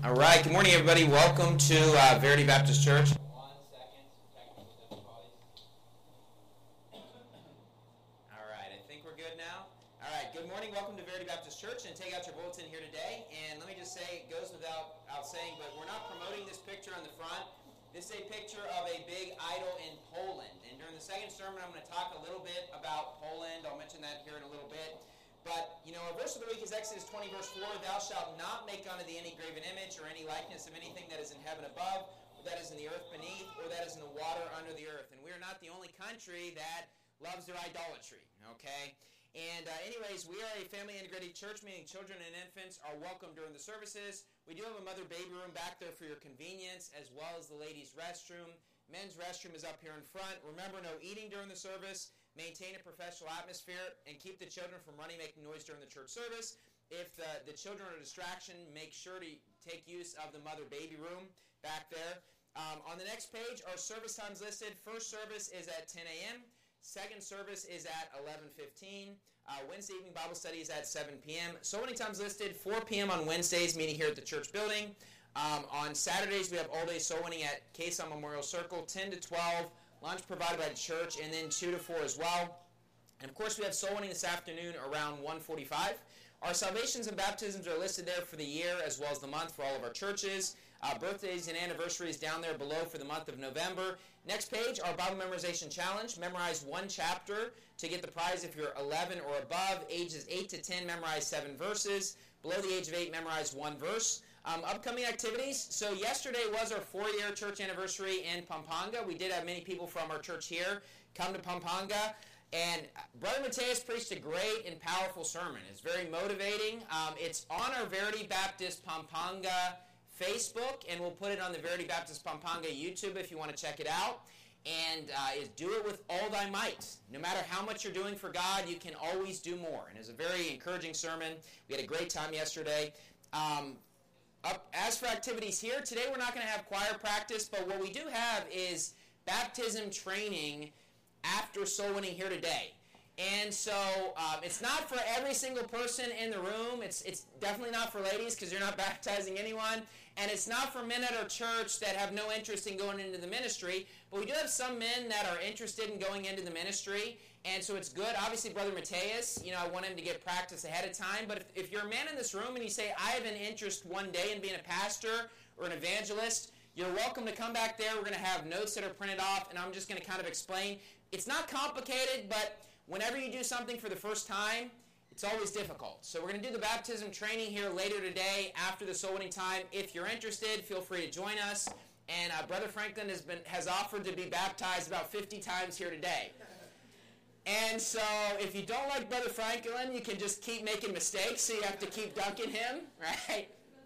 All right, good morning, everybody. Welcome to Verity Baptist Church. 1 second, technical difficulties. All right, I think we're good now. All right, good morning. Welcome to Verity Baptist Church, and take out your bulletin here today. And let me just say, it goes without saying, but we're not promoting this picture on the front. This is a picture of a big idol in Poland. And during the second sermon, I'm going to talk a little bit about Poland. I'll mention that here in a little bit. But, our verse of the week is Exodus 20, verse 4. Thou shalt not make unto thee any graven image or any likeness of anything that is in heaven above, or that is in the earth beneath, or that is in the water under the earth. And we are not the only country that loves their idolatry, okay? And anyways, we are a family-integrated church, meaning children and infants are welcome during the services. We do have a mother-baby room back there for your convenience, as well as the ladies' restroom. Men's restroom is up here in front. Remember, no eating during the service. Maintain a professional atmosphere and keep the children from running, making noise during the church service. If the children are a distraction, make sure to take use of the mother-baby room back there. On the next page are service times listed. First service is at 10 a.m. Second service is at 11:15. Wednesday evening Bible study is at 7 p.m. Soul winning times listed. 4 p.m. on Wednesdays, meeting here at the church building. On Saturdays, we have all-day soul winning at Quezon Memorial Circle, 10 to 12. Lunch provided by the church, and then 2 to 4 as well. And, of course, we have soul winning this afternoon around 1:45. Our salvations and baptisms are listed there for the year as well as the month for all of our churches. Birthdays and anniversaries down there below for the month of November. Next page, our Bible Memorization Challenge. Memorize one chapter to get the prize if you're 11 or above. Ages 8 to 10, memorize 7 verses. Below the age of 8, memorize 1 verse. Upcoming activities. So yesterday was our 4-year church anniversary in Pampanga. We did have many people from our church here come to Pampanga. And Brother Mateus preached a great and powerful sermon. It's very motivating. It's on our Verity Baptist Pampanga Facebook, and we'll put it on the Verity Baptist Pampanga YouTube if you want to check it out. And do it with all thy might. No matter how much you're doing for God, you can always do more. And it was a very encouraging sermon. We had a great time yesterday. As for activities here, today we're not going to have choir practice, but what we do have is baptism training after soul winning here today. And so it's not for every single person in the room. It's definitely not for ladies because you're not baptizing anyone. And it's not for men at our church that have no interest in going into the ministry. But we do have some men that are interested in going into the ministry. And so it's good. Obviously, Brother Mateus, I want him to get practice ahead of time. But if you're a man in this room and you say, I have an interest one day in being a pastor or an evangelist, you're welcome to come back there. We're going to have notes that are printed off, and I'm just going to kind of explain. It's not complicated, but whenever you do something for the first time, it's always difficult. So we're going to do the baptism training here later today after the soul winning time. If you're interested, feel free to join us. And Brother Franklin has offered to be baptized about 50 times here today. And so if you don't like Brother Franklin, you can just keep making mistakes, so you have to keep dunking him, right?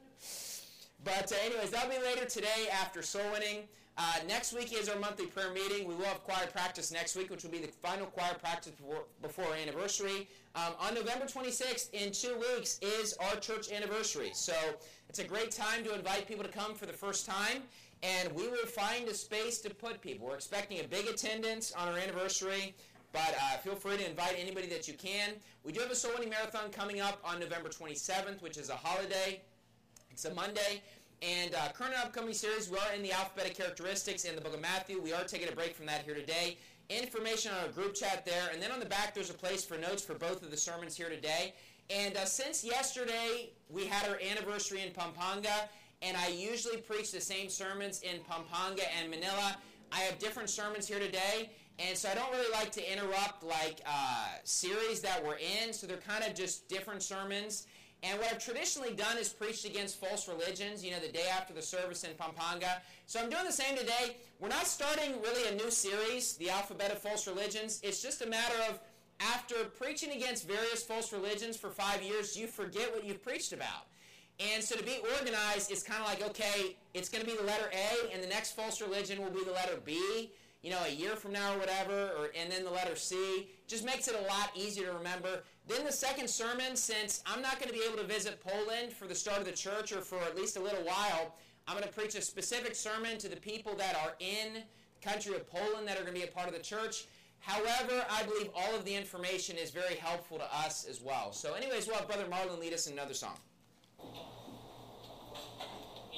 But anyways, that'll be later today after soul winning. Next week is our monthly prayer meeting. We will have choir practice next week, which will be the final choir practice before our anniversary. On November 26th, in 2 weeks, is our church anniversary. So it's a great time to invite people to come for the first time, and we will find a space to put people. We're expecting a big attendance on our anniversary, but feel free to invite anybody that you can. We do have a soul winning marathon coming up on November 27th, which is a holiday. It's a Monday. And current and upcoming series, we are in the alphabetic characteristics in the book of Matthew. We are taking a break from that here today. Information on our group chat there. And then on the back, there's a place for notes for both of the sermons here today. And since yesterday, we had our anniversary in Pampanga, and I usually preach the same sermons in Pampanga and Manila. I have different sermons here today, and so I don't really like to interrupt series that we're in, so they're kind of just different sermons. And what I've traditionally done is preached against false religions, the day after the service in Pampanga. So I'm doing the same today. We're not starting really a new series, the Alphabet of False Religions. It's just a matter of, after preaching against various false religions for 5 years, you forget what you've preached about. And so to be organized, it's kind of like, okay, it's going to be the letter A, and the next false religion will be the letter B, a year from now or whatever, and then the letter C. Just makes it a lot easier to remember. Then the second sermon, since I'm not going to be able to visit Poland for the start of the church or for at least a little while, I'm going to preach a specific sermon to the people that are in the country of Poland that are going to be a part of the church. However, I believe all of the information is very helpful to us as well. So anyways, we'll have Brother Marlon lead us in another song.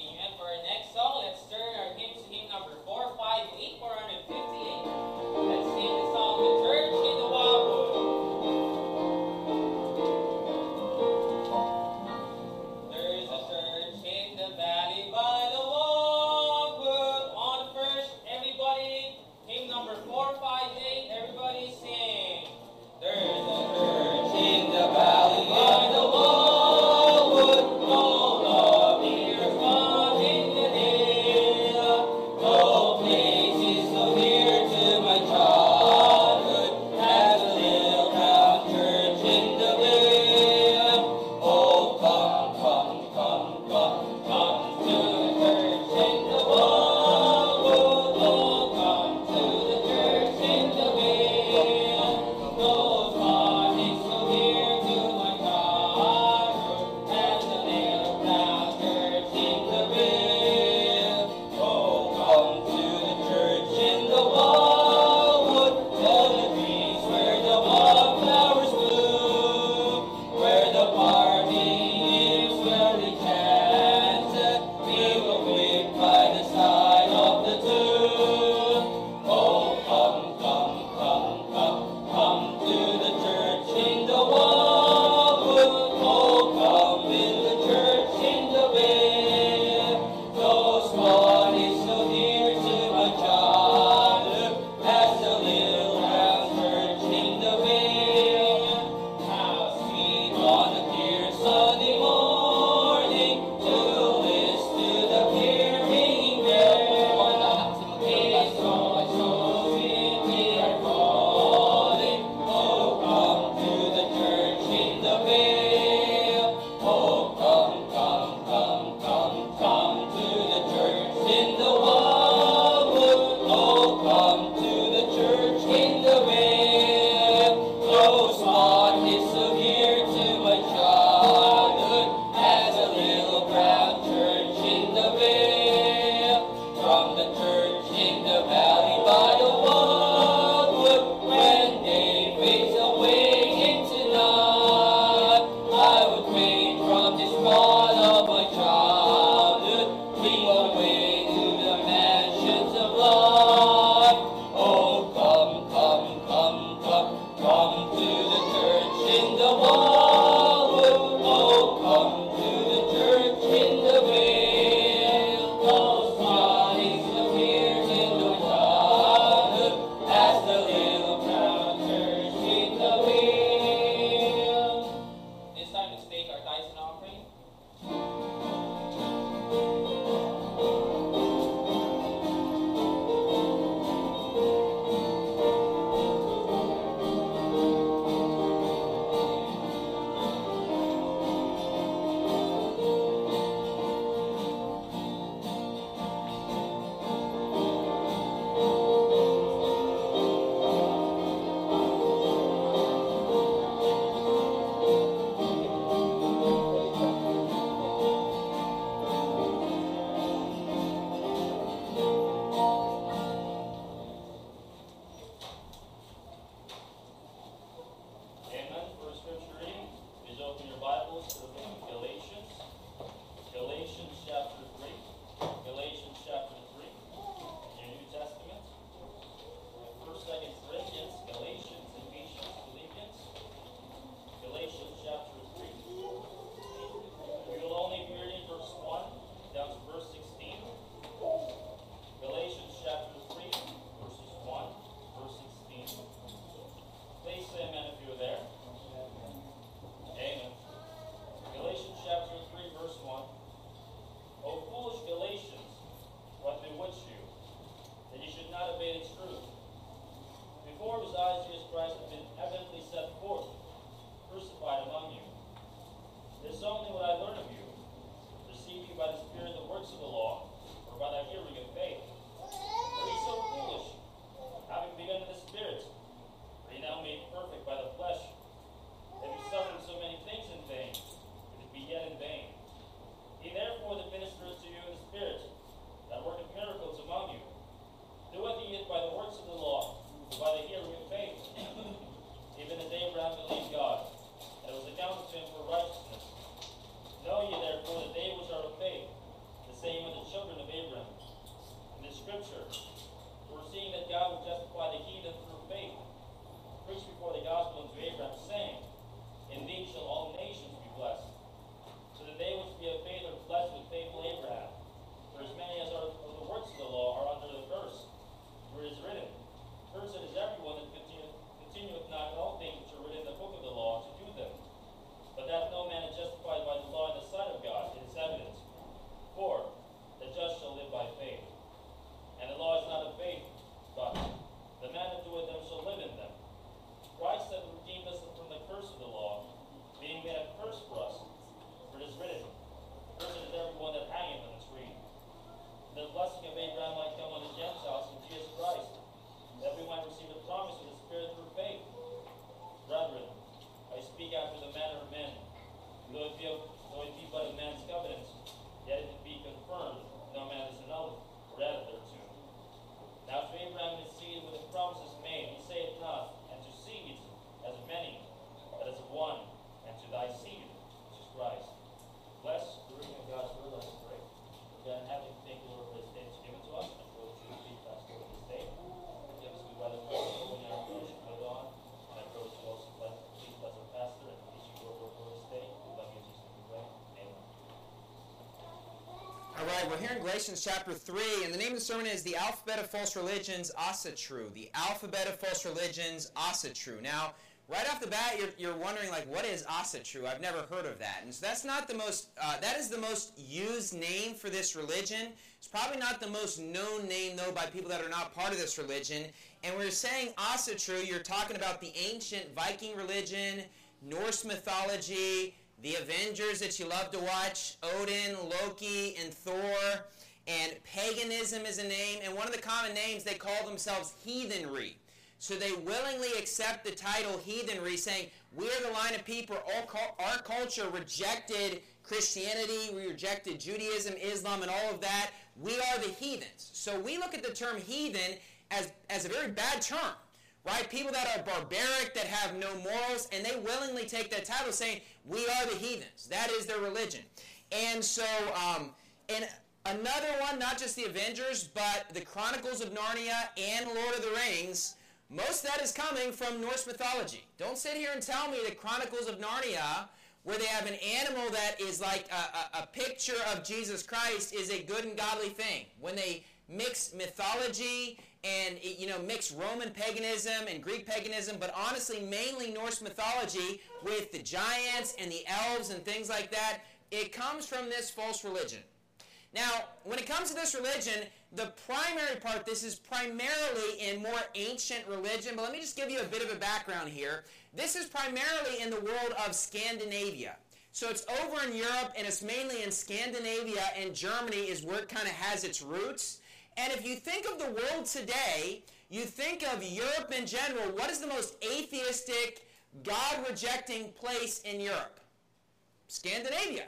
right, we're here in Galatians chapter 3, and the name of the sermon is The Alphabet of False Religions, Asatru. The Alphabet of False Religions, Asatru. Now, right off the bat, you're wondering, like, what is Asatru? I've never heard of that. And so that's not the most, that is the most used name for this religion. It's probably not the most known name, though, by people that are not part of this religion. And when you're saying Asatru, you're talking about the ancient Viking religion, Norse mythology, the Avengers that you love to watch, Odin, Loki, and Thor, and paganism is a name, and one of the common names, they call themselves heathenry. So they willingly accept the title heathenry, saying, we are the line of people, our culture rejected Christianity, we rejected Judaism, Islam, and all of that. We are the heathens. So we look at the term heathen as a very bad term. Right? People that are barbaric, that have no morals, and they willingly take that title saying, we are the heathens. That is their religion. And so, and another one, not just the Avengers, but the Chronicles of Narnia and Lord of the Rings, most of that is coming from Norse mythology. Don't sit here and tell me the Chronicles of Narnia, where they have an animal that is like a picture of Jesus Christ, is a good and godly thing. When they mix mythology and mix Roman paganism and Greek paganism, but honestly mainly Norse mythology with the giants and the elves and things like that, it comes from this false religion. Now, when it comes to this religion, the primary part, this is primarily in more ancient religion, but let me just give you a bit of a background here. This is primarily in the world of Scandinavia. So it's over in Europe, and it's mainly in Scandinavia, and Germany is where it kind of has its roots. And if you think of the world today, you think of Europe in general, what is the most atheistic, God-rejecting place in Europe? Scandinavia.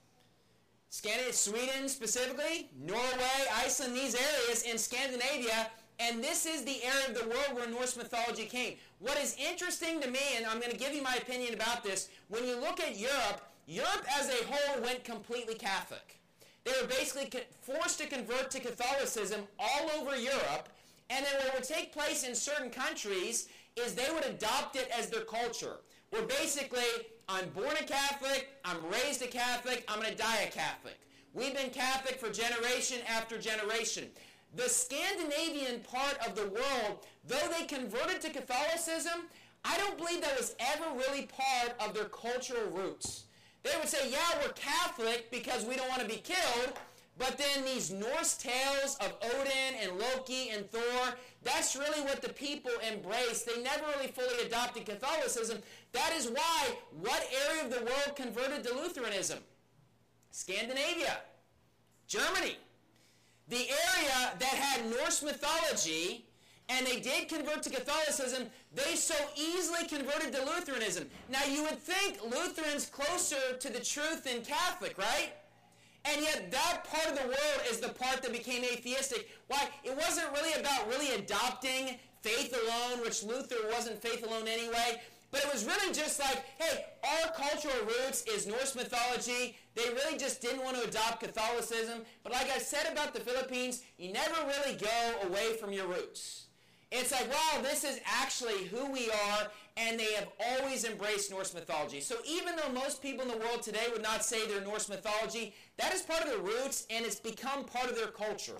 Sweden specifically, Norway, Iceland, these areas in Scandinavia, and this is the area of the world where Norse mythology came. What is interesting to me, and I'm going to give you my opinion about this, when you look at Europe, Europe as a whole went completely Catholic. They were basically forced to convert to Catholicism all over Europe, and then what would take place in certain countries is they would adopt it as their culture. Where basically, I'm born a Catholic, I'm raised a Catholic, I'm going to die a Catholic. We've been Catholic for generation after generation. The Scandinavian part of the world, though they converted to Catholicism, I don't believe that was ever really part of their cultural roots. They would say, yeah, we're Catholic because we don't want to be killed, but then these Norse tales of Odin and Loki and Thor, that's really what the people embraced. They never really fully adopted Catholicism. That is why, what area of the world converted to Lutheranism? Scandinavia. Germany. The area that had Norse mythology, and they did convert to Catholicism, they so easily converted to Lutheranism. Now you would think Lutherans closer to the truth than Catholic, right? And yet that part of the world is the part that became atheistic. Why? It wasn't really about really adopting faith alone, which Luther wasn't faith alone anyway, but it was really just like, hey, our cultural roots is Norse mythology. They really just didn't want to adopt Catholicism. But like I said about the Philippines, you never really go away from your roots. It's like, wow, this is actually who we are, and they have always embraced Norse mythology. So even though most people in the world today would not say they're Norse mythology, that is part of their roots, and it's become part of their culture.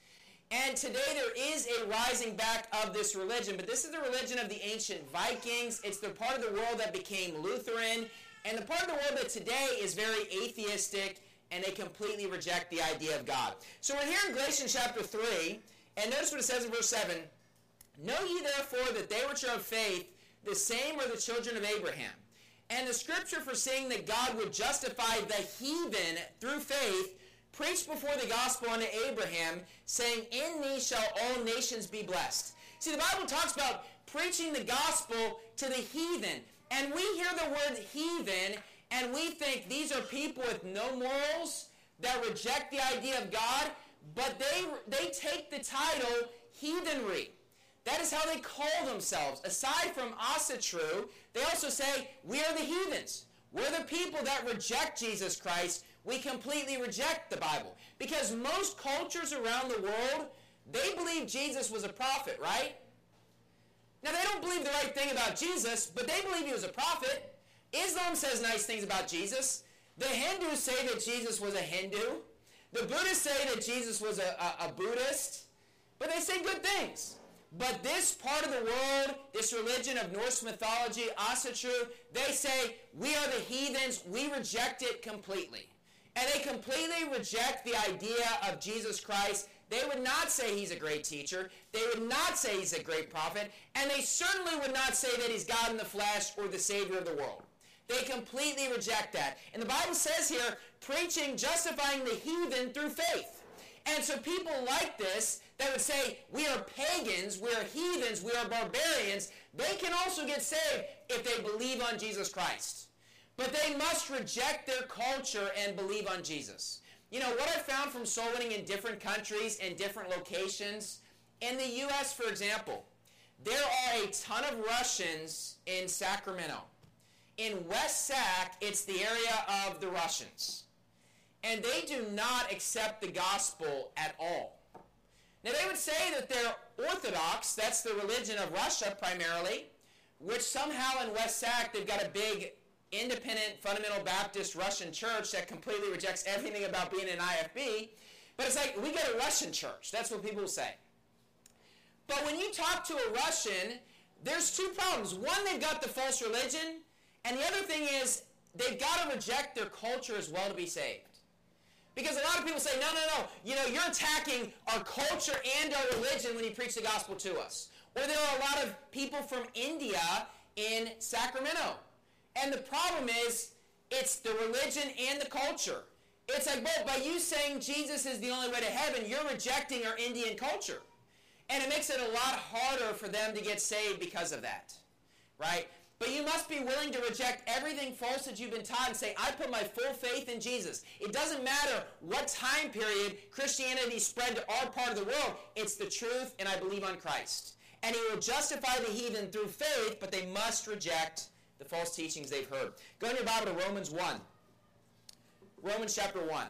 And today there is a rising back of this religion, but this is the religion of the ancient Vikings. It's the part of the world that became Lutheran, and the part of the world that today is very atheistic, and they completely reject the idea of God. So we're here in Galatians chapter 3, and notice what it says in verse 7. Know ye therefore that they which are of faith, the same are the children of Abraham. And the scripture foreseeing that God would justify the heathen through faith, preached before the gospel unto Abraham, saying, in thee shall all nations be blessed. See, the Bible talks about preaching the gospel to the heathen. And we hear the word heathen, and we think these are people with no morals that reject the idea of God, but they take the title heathenry. That is how they call themselves. Aside from Asatru, they also say, we are the heathens. We're the people that reject Jesus Christ. We completely reject the Bible. Because most cultures around the world, they believe Jesus was a prophet, right? Now, they don't believe the right thing about Jesus, but they believe he was a prophet. Islam says nice things about Jesus. The Hindus say that Jesus was a Hindu. The Buddhists say that Jesus was a Buddhist, but they say good things. But this part of the world, this religion of Norse mythology, Asatru, they say, we are the heathens, we reject it completely. And they completely reject the idea of Jesus Christ. They would not say he's a great teacher. They would not say he's a great prophet. And they certainly would not say that he's God in the flesh or the Savior of the world. They completely reject that. And the Bible says here, preaching, justifying the heathen through faith. And so people like this, that would say, we are pagans, we are heathens, we are barbarians, they can also get saved if they believe on Jesus Christ. But they must reject their culture and believe on Jesus. You know, what I found from soul winning in different countries and different locations, in the U.S., for example, there are a ton of Russians in Sacramento. In West Sac, it's the area of the Russians. And they do not accept the gospel at all. Now, they would say that they're Orthodox, that's the religion of Russia primarily, which somehow in West Sac, they've got a big independent fundamental Baptist Russian church that completely rejects everything about being an IFB. But it's like, we got a Russian church. That's what people say. But when you talk to a Russian, there's two problems. One, they've got the false religion, and the other thing is they've got to reject their culture as well to be saved. Because a lot of people say, no, you know, you're attacking our culture and our religion when you preach the gospel to us. Or there are a lot of people from India in Sacramento. And the problem is, it's the religion and the culture. It's like, well, by you saying Jesus is the only way to heaven, you're rejecting our Indian culture. And it makes it a lot harder for them to get saved because of that. Right? But you must be willing to reject everything false that you've been taught and say, I put my full faith in Jesus. It doesn't matter what time period Christianity spread to our part of the world. It's the truth, and I believe on Christ. And he will justify the heathen through faith, but they must reject the false teachings they've heard. Go in your Bible to Romans 1. Romans chapter 1.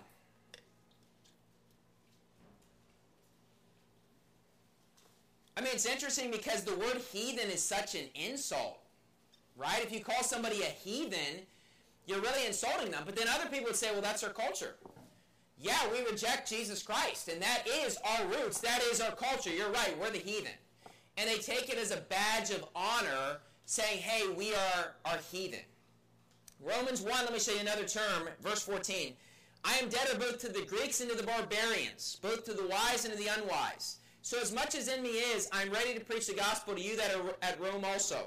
I mean, it's interesting because the word heathen is such an insult. Right? If you call somebody a heathen, you're really insulting them. But then other people would say, well, that's our culture. Yeah, we reject Jesus Christ, and that is our roots. That is our culture. You're right. We're the heathen. And they take it as a badge of honor, saying, hey, we are heathen. Romans 1, let me show you another term, verse 14. I am debtor both to the Greeks and to the barbarians, both to the wise and to the unwise. So as much as in me is, I am ready to preach the gospel to you that are at Rome also.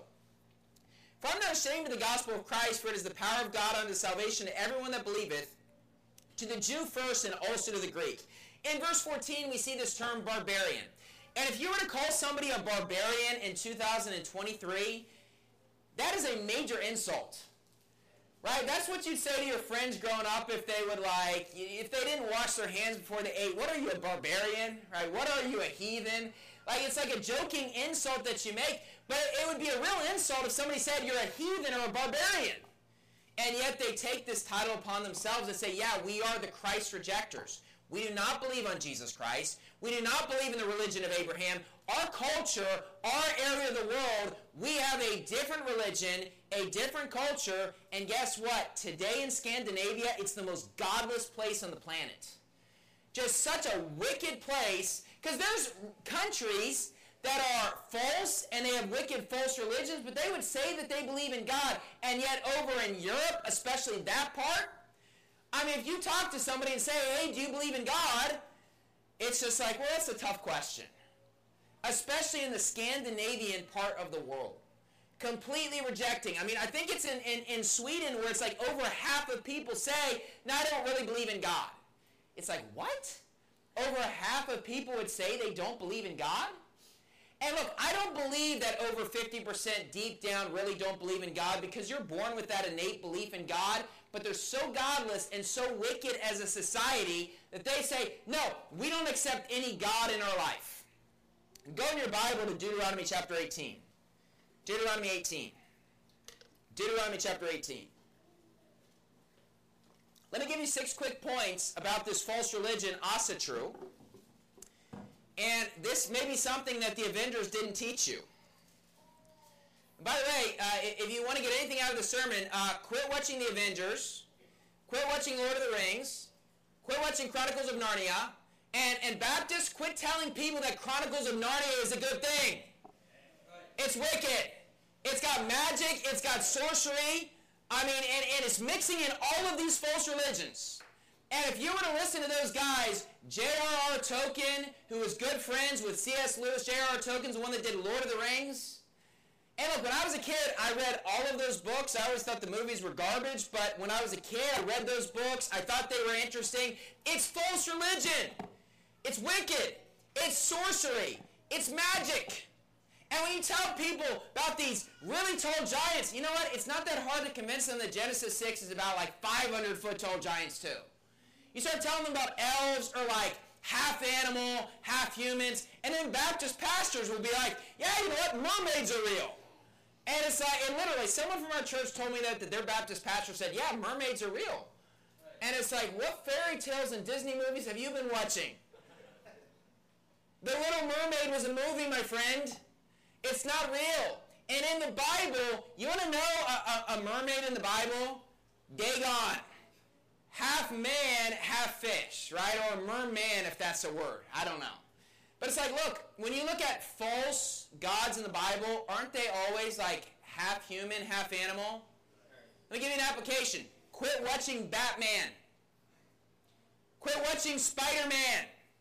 For I'm not ashamed of the gospel of Christ, for it is the power of God unto salvation to everyone that believeth, to the Jew first and also to the Greek. In verse 14, we see this term barbarian. And if you were to call somebody a barbarian in 2023, that is a major insult. Right? That's what you'd say to your friends growing up if they would if they didn't wash their hands before they ate. What are you, a barbarian? Right? What are you, a heathen? It's like a joking insult that you make, but it would be a real insult if somebody said you're a heathen or a barbarian. And yet they take this title upon themselves and say, yeah, we are the Christ rejectors. We do not believe on Jesus Christ. We do not believe in the religion of Abraham. Our culture, our area of the world, we have a different religion, a different culture, and guess what? Today in Scandinavia, it's the most godless place on the planet. Just such a wicked place, because there's countries that are false and they have wicked false religions, but they would say that they believe in God, and yet over in Europe, especially that part, I mean, if you talk to somebody and say, hey, do you believe in God? It's just like, well, that's a tough question. Especially in the Scandinavian part of the world. Completely rejecting. I mean, I think it's in Sweden where it's like over half of people say, no, I don't really believe in God. It's like, what? Over half of people would say they don't believe in God? And look, I don't believe that over 50% deep down really don't believe in God, because you're born with that innate belief in God, but they're so godless and so wicked as a society that they say, no, we don't accept any God in our life. Go in your Bible to Deuteronomy chapter 18. Deuteronomy 18. Deuteronomy chapter 18. Let me give you 6 quick points about this false religion, Asatru. And this may be something that the Avengers didn't teach you. By the way, if you want to get anything out of the sermon, quit watching the Avengers, quit watching Lord of the Rings, quit watching Chronicles of Narnia, and Baptists, quit telling people that Chronicles of Narnia is a good thing. It's wicked. It's got magic. It's got sorcery. And it's mixing in all of these false religions. And if you were to listen to those guys, J.R.R. Tolkien, who was good friends with C.S. Lewis, J.R.R. Tolkien's the one that did Lord of the Rings. And look, when I was a kid, I read all of those books. I always thought the movies were garbage, but when I was a kid, I read those books. I thought they were interesting. It's false religion. It's wicked. It's sorcery. It's magic. And when you tell people about these really tall giants, you know what? It's not that hard to convince them that Genesis 6 is about like 500-foot tall giants too. You start telling them about elves or like half animal, half humans, and then Baptist pastors will be like, yeah, you know what? Mermaids are real. And it's like, and literally, someone from our church told me that their Baptist pastor said, yeah, mermaids are real. And it's like, what fairy tales and Disney movies have you been watching? The Little Mermaid was a movie, my friend. It's not real. And in the Bible, you want to know a mermaid in the Bible? Dagon. Half man, half fish, right? Or merman, if that's a word. I don't know. But it's like, look, when you look at false gods in the Bible, aren't they always like half human, half animal? Let me give you an application. Quit watching Batman. Quit watching Spider-Man.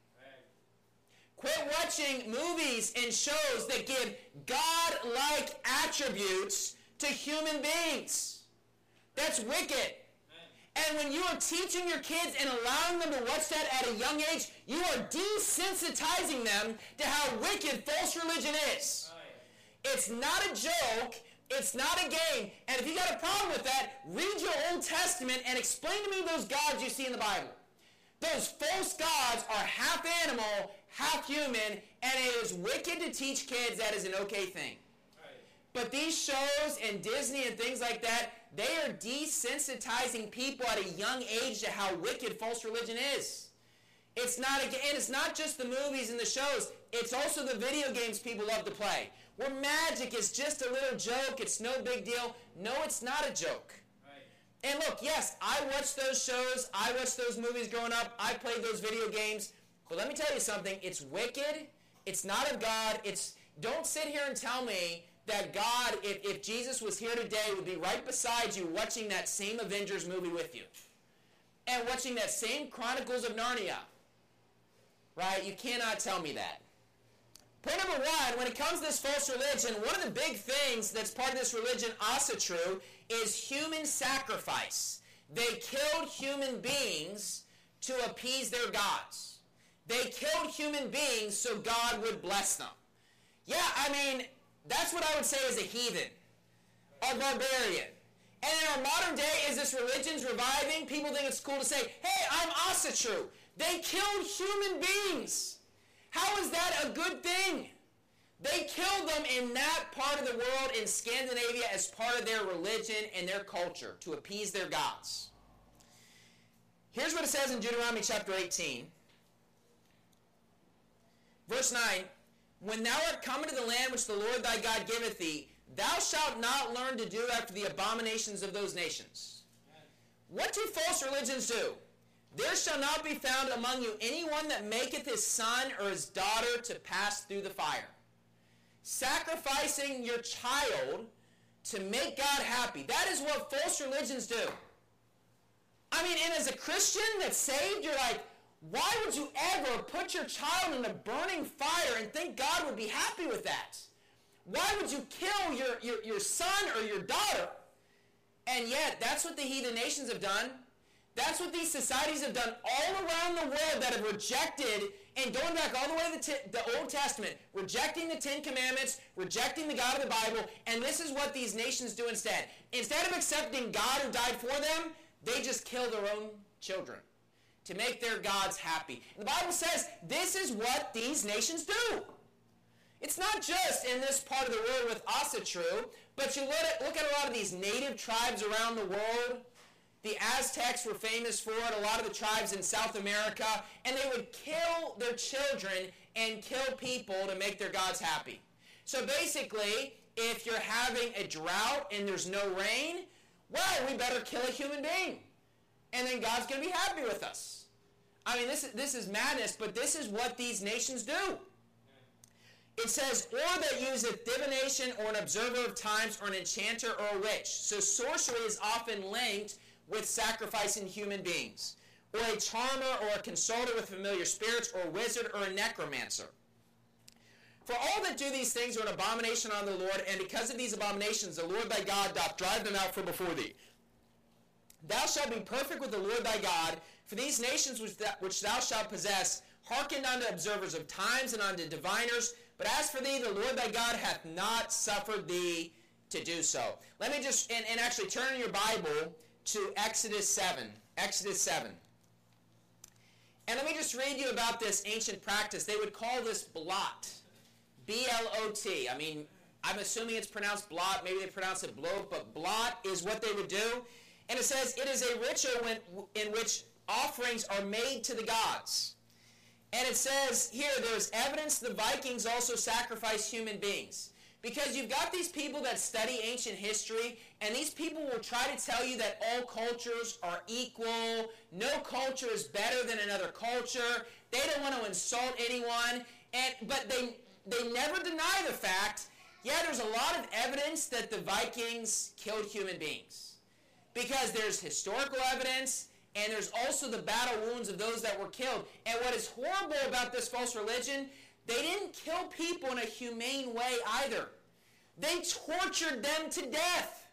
Quit watching movies and shows that give God-like attributes to human beings. That's wicked. And when you are teaching your kids and allowing them to watch that at a young age, you are desensitizing them to how wicked false religion is. It's not a joke. It's not a game. And if you got a problem with that, read your Old Testament and explain to me those gods you see in the Bible. Those false gods are half animal, half human, and it is wicked to teach kids that is an okay thing. But these shows and Disney and things like that, they are desensitizing people at a young age to how wicked false religion is. It's not just the movies and the shows. It's also the video games people love to play. Where magic is just a little joke. It's no big deal. No, it's not a joke. Right. And look, yes, I watched those shows. I watched those movies growing up. I played those video games. But let me tell you something. It's wicked. It's not of God. Don't sit here and tell me that God, if Jesus was here today, would be right beside you watching that same Avengers movie with you. And watching that same Chronicles of Narnia. Right? You cannot tell me that. Point number one, when it comes to this false religion, one of the big things that's part of this religion, also true, is human sacrifice. They killed human beings to appease their gods. They killed human beings so God would bless them. Yeah, that's what I would say is a heathen, a barbarian. And in our modern day, as this religion's reviving, people think it's cool to say, hey, I'm Asatru. They killed human beings. How is that a good thing? They killed them in that part of the world in Scandinavia as part of their religion and their culture to appease their gods. Here's what it says in Deuteronomy chapter 18. Verse 9, when thou art come into the land which the Lord thy God giveth thee, thou shalt not learn to do after the abominations of those nations. What do false religions do? There shall not be found among you anyone that maketh his son or his daughter to pass through the fire. Sacrificing your child to make God happy. That is what false religions do. And as a Christian that's saved, you're like, why would you ever put your child in a burning fire and think God would be happy with that? Why would you kill your son or your daughter? And yet, that's what the heathen nations have done. That's what these societies have done all around the world that have rejected, and going back all the way to the Old Testament, rejecting the Ten Commandments, rejecting the God of the Bible, and this is what these nations do instead. Instead of accepting God who died for them, they just kill their own children to make their gods happy. And the Bible says this is what these nations do. It's not just in this part of the world with Asatru, but you look at a lot of these native tribes around the world. The Aztecs were famous for it, a lot of the tribes in South America, and they would kill their children and kill people to make their gods happy. So basically, if you're having a drought and there's no rain, well, we better kill a human being. And then God's going to be happy with us. I mean, this is madness, but this is what these nations do. It says, or that useth divination, or an observer of times, or an enchanter, or a witch. So sorcery is often linked with sacrificing human beings. Or a charmer, or a consulter with familiar spirits, or a wizard, or a necromancer. For all that do these things are an abomination on the Lord, and because of these abominations the Lord thy God doth drive them out from before thee. Thou shalt be perfect with the Lord thy God, for these nations which thou shalt possess hearkened unto observers of times and unto diviners, but as for thee, the Lord thy God hath not suffered thee to do so. Let me just, and actually turn in your Bible to Exodus 7. Exodus 7. And let me just read you about this ancient practice. They would call this blot. B-L-O-T. I mean, I'm assuming it's pronounced blot. Maybe they pronounce it bloat, but blot is what they would do. And it says, it is a ritual in which offerings are made to the gods. And it says here, there's evidence the Vikings also sacrificed human beings. Because you've got these people that study ancient history, and these people will try to tell you that all cultures are equal, no culture is better than another culture, they don't want to insult anyone, but they never deny the fact, yeah, there's a lot of evidence that the Vikings killed human beings. Because there's historical evidence, and there's also the battle wounds of those that were killed. And what is horrible about this false religion, they didn't kill people in a humane way either. They tortured them to death.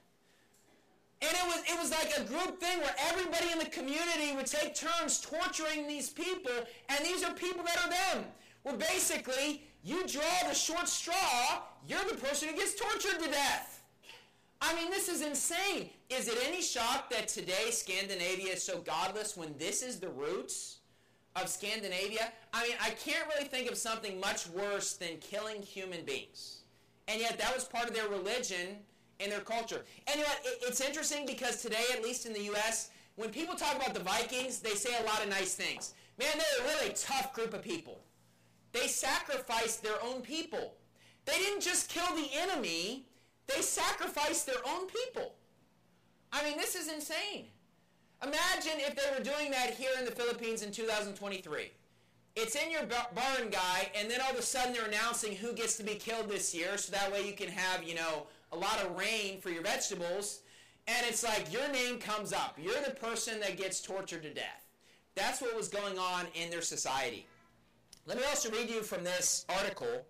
And it was like a group thing where everybody in the community would take turns torturing these people, and these are people that are them. Well, basically, you draw the short straw, you're the person who gets tortured to death. I mean, this is insane. Is it any shock that today Scandinavia is so godless when this is the roots of Scandinavia? I mean, I can't really think of something much worse than killing human beings. And yet that was part of their religion and their culture. And you know what? It's interesting because today, at least in the U.S., when people talk about the Vikings, they say a lot of nice things. Man, they're a really tough group of people. They sacrificed their own people. They didn't just kill the enemy. They sacrificed their own people. I mean, this is insane. Imagine if they were doing that here in the Philippines in 2023. It's in your barn guy, and then all of a sudden they're announcing who gets to be killed this year, so that way you can have, a lot of rain for your vegetables. And it's like your name comes up. You're the person that gets tortured to death. That's what was going on in their society. Let me also read you from this article.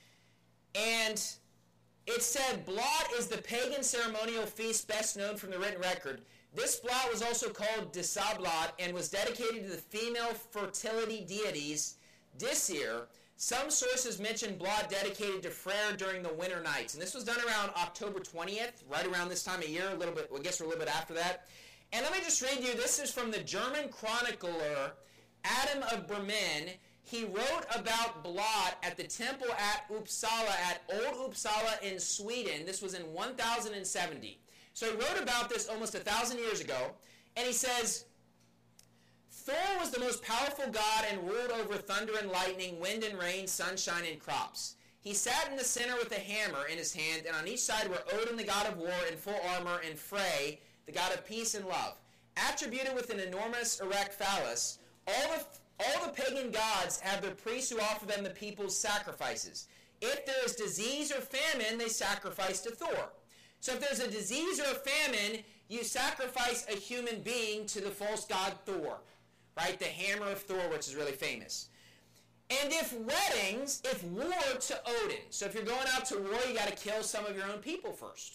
And it said, blot is the pagan ceremonial feast best known from the written record. This blot was also called Disablat and was dedicated to the female fertility deities Disir. Some sources mention blot dedicated to Freyr during the winter nights. And this was done around October 20th, right around this time of year, a little bit, I guess we're a little bit after that. And let me just read you, this is from the German chronicler Adam of Bremen. He wrote about blot at the temple at Uppsala, at Old Uppsala in Sweden. This was in 1070. So he wrote about this almost 1,000 years ago, and he says, Thor was the most powerful god and ruled over thunder and lightning, wind and rain, sunshine and crops. He sat in the center with a hammer in his hand, and on each side were Odin, the god of war, in full armor, and Frey, the god of peace and love. Attributed with an enormous erect phallus, all the pagan gods have their priests who offer them the people's sacrifices. If there is disease or famine, they sacrifice to Thor. So if there's a disease or a famine, you sacrifice a human being to the false god Thor, right? The hammer of Thor, which is really famous. And if war to Odin. So if you're going out to war, you got to kill some of your own people first.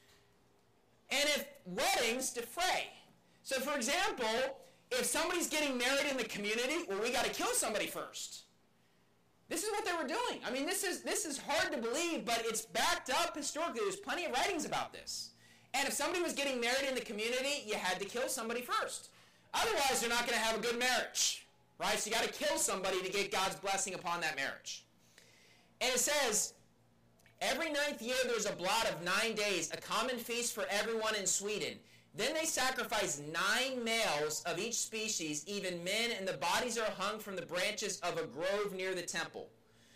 And if weddings, to Frey. So for example, if somebody's getting married in the community, well, we got to kill somebody first. This is what they were doing. I mean, this is hard to believe, but it's backed up historically. There's plenty of writings about this. And if somebody was getting married in the community, you had to kill somebody first. Otherwise, they're not going to have a good marriage, right? So you got to kill somebody to get God's blessing upon that marriage. And it says, every 9th year there's a blot of 9 days, a common feast for everyone in Sweden. Then they sacrifice 9 males of each species, even men, and the bodies are hung from the branches of a grove near the temple.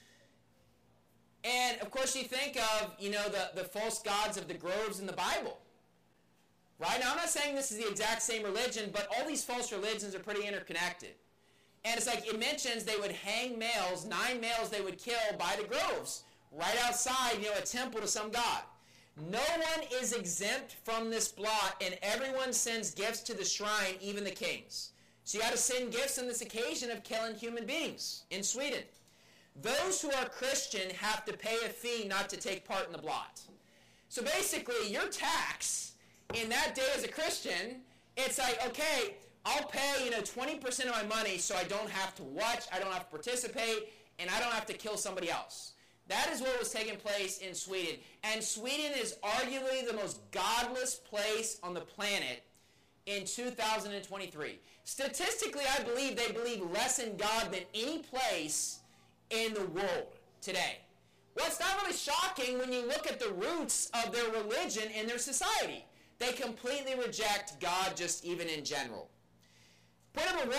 And, of course, you think of, the false gods of the groves in the Bible. Right? Now, I'm not saying this is the exact same religion, but all these false religions are pretty interconnected. And it's like it mentions they would hang males, 9 males they would kill by the groves, right outside, a temple to some god. No one is exempt from this blot, and everyone sends gifts to the shrine, even the kings. So you got to send gifts on this occasion of killing human beings in Sweden. Those who are Christian have to pay a fee not to take part in the blot. So basically, your tax in that day as a Christian, it's like, okay, I'll pay 20% of my money so I don't have to watch, I don't have to participate, and I don't have to kill somebody else. That is what was taking place in Sweden. And Sweden is arguably the most godless place on the planet in 2023. Statistically, I believe they believe less in God than any place in the world today. Well, it's not really shocking when you look at the roots of their religion and their society. They completely reject God just even in general. Point number 1,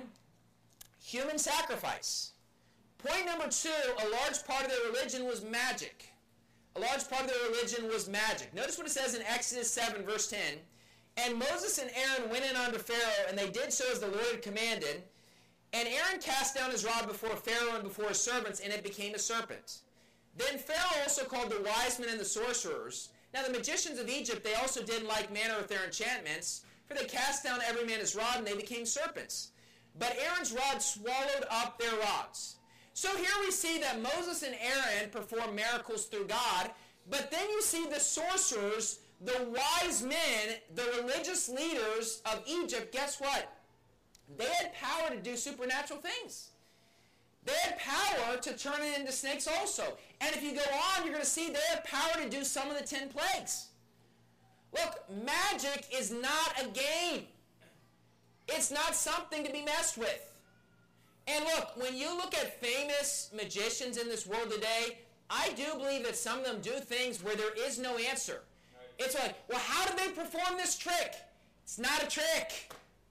human sacrifice. Point number 2, a large part of their religion was magic. A large part of their religion was magic. Notice what it says in Exodus 7, verse 10. And Moses and Aaron went in unto Pharaoh, and they did so as the Lord had commanded. And Aaron cast down his rod before Pharaoh and before his servants, and it became a serpent. Then Pharaoh also called the wise men and the sorcerers. Now the magicians of Egypt, they also did in like manner with their enchantments, for they cast down every man his rod, and they became serpents. But Aaron's rod swallowed up their rods. So here we see that Moses and Aaron perform miracles through God, but then you see the sorcerers, the wise men, the religious leaders of Egypt, guess what? They had power to do supernatural things. They had power to turn it into snakes also. And if you go on, you're going to see they have power to do some of the 10 plagues. Look, magic is not a game. It's not something to be messed with. And look, when you look at famous magicians in this world today, I do believe that some of them do things where there is no answer. It's like, well, how did they perform this trick? It's not a trick.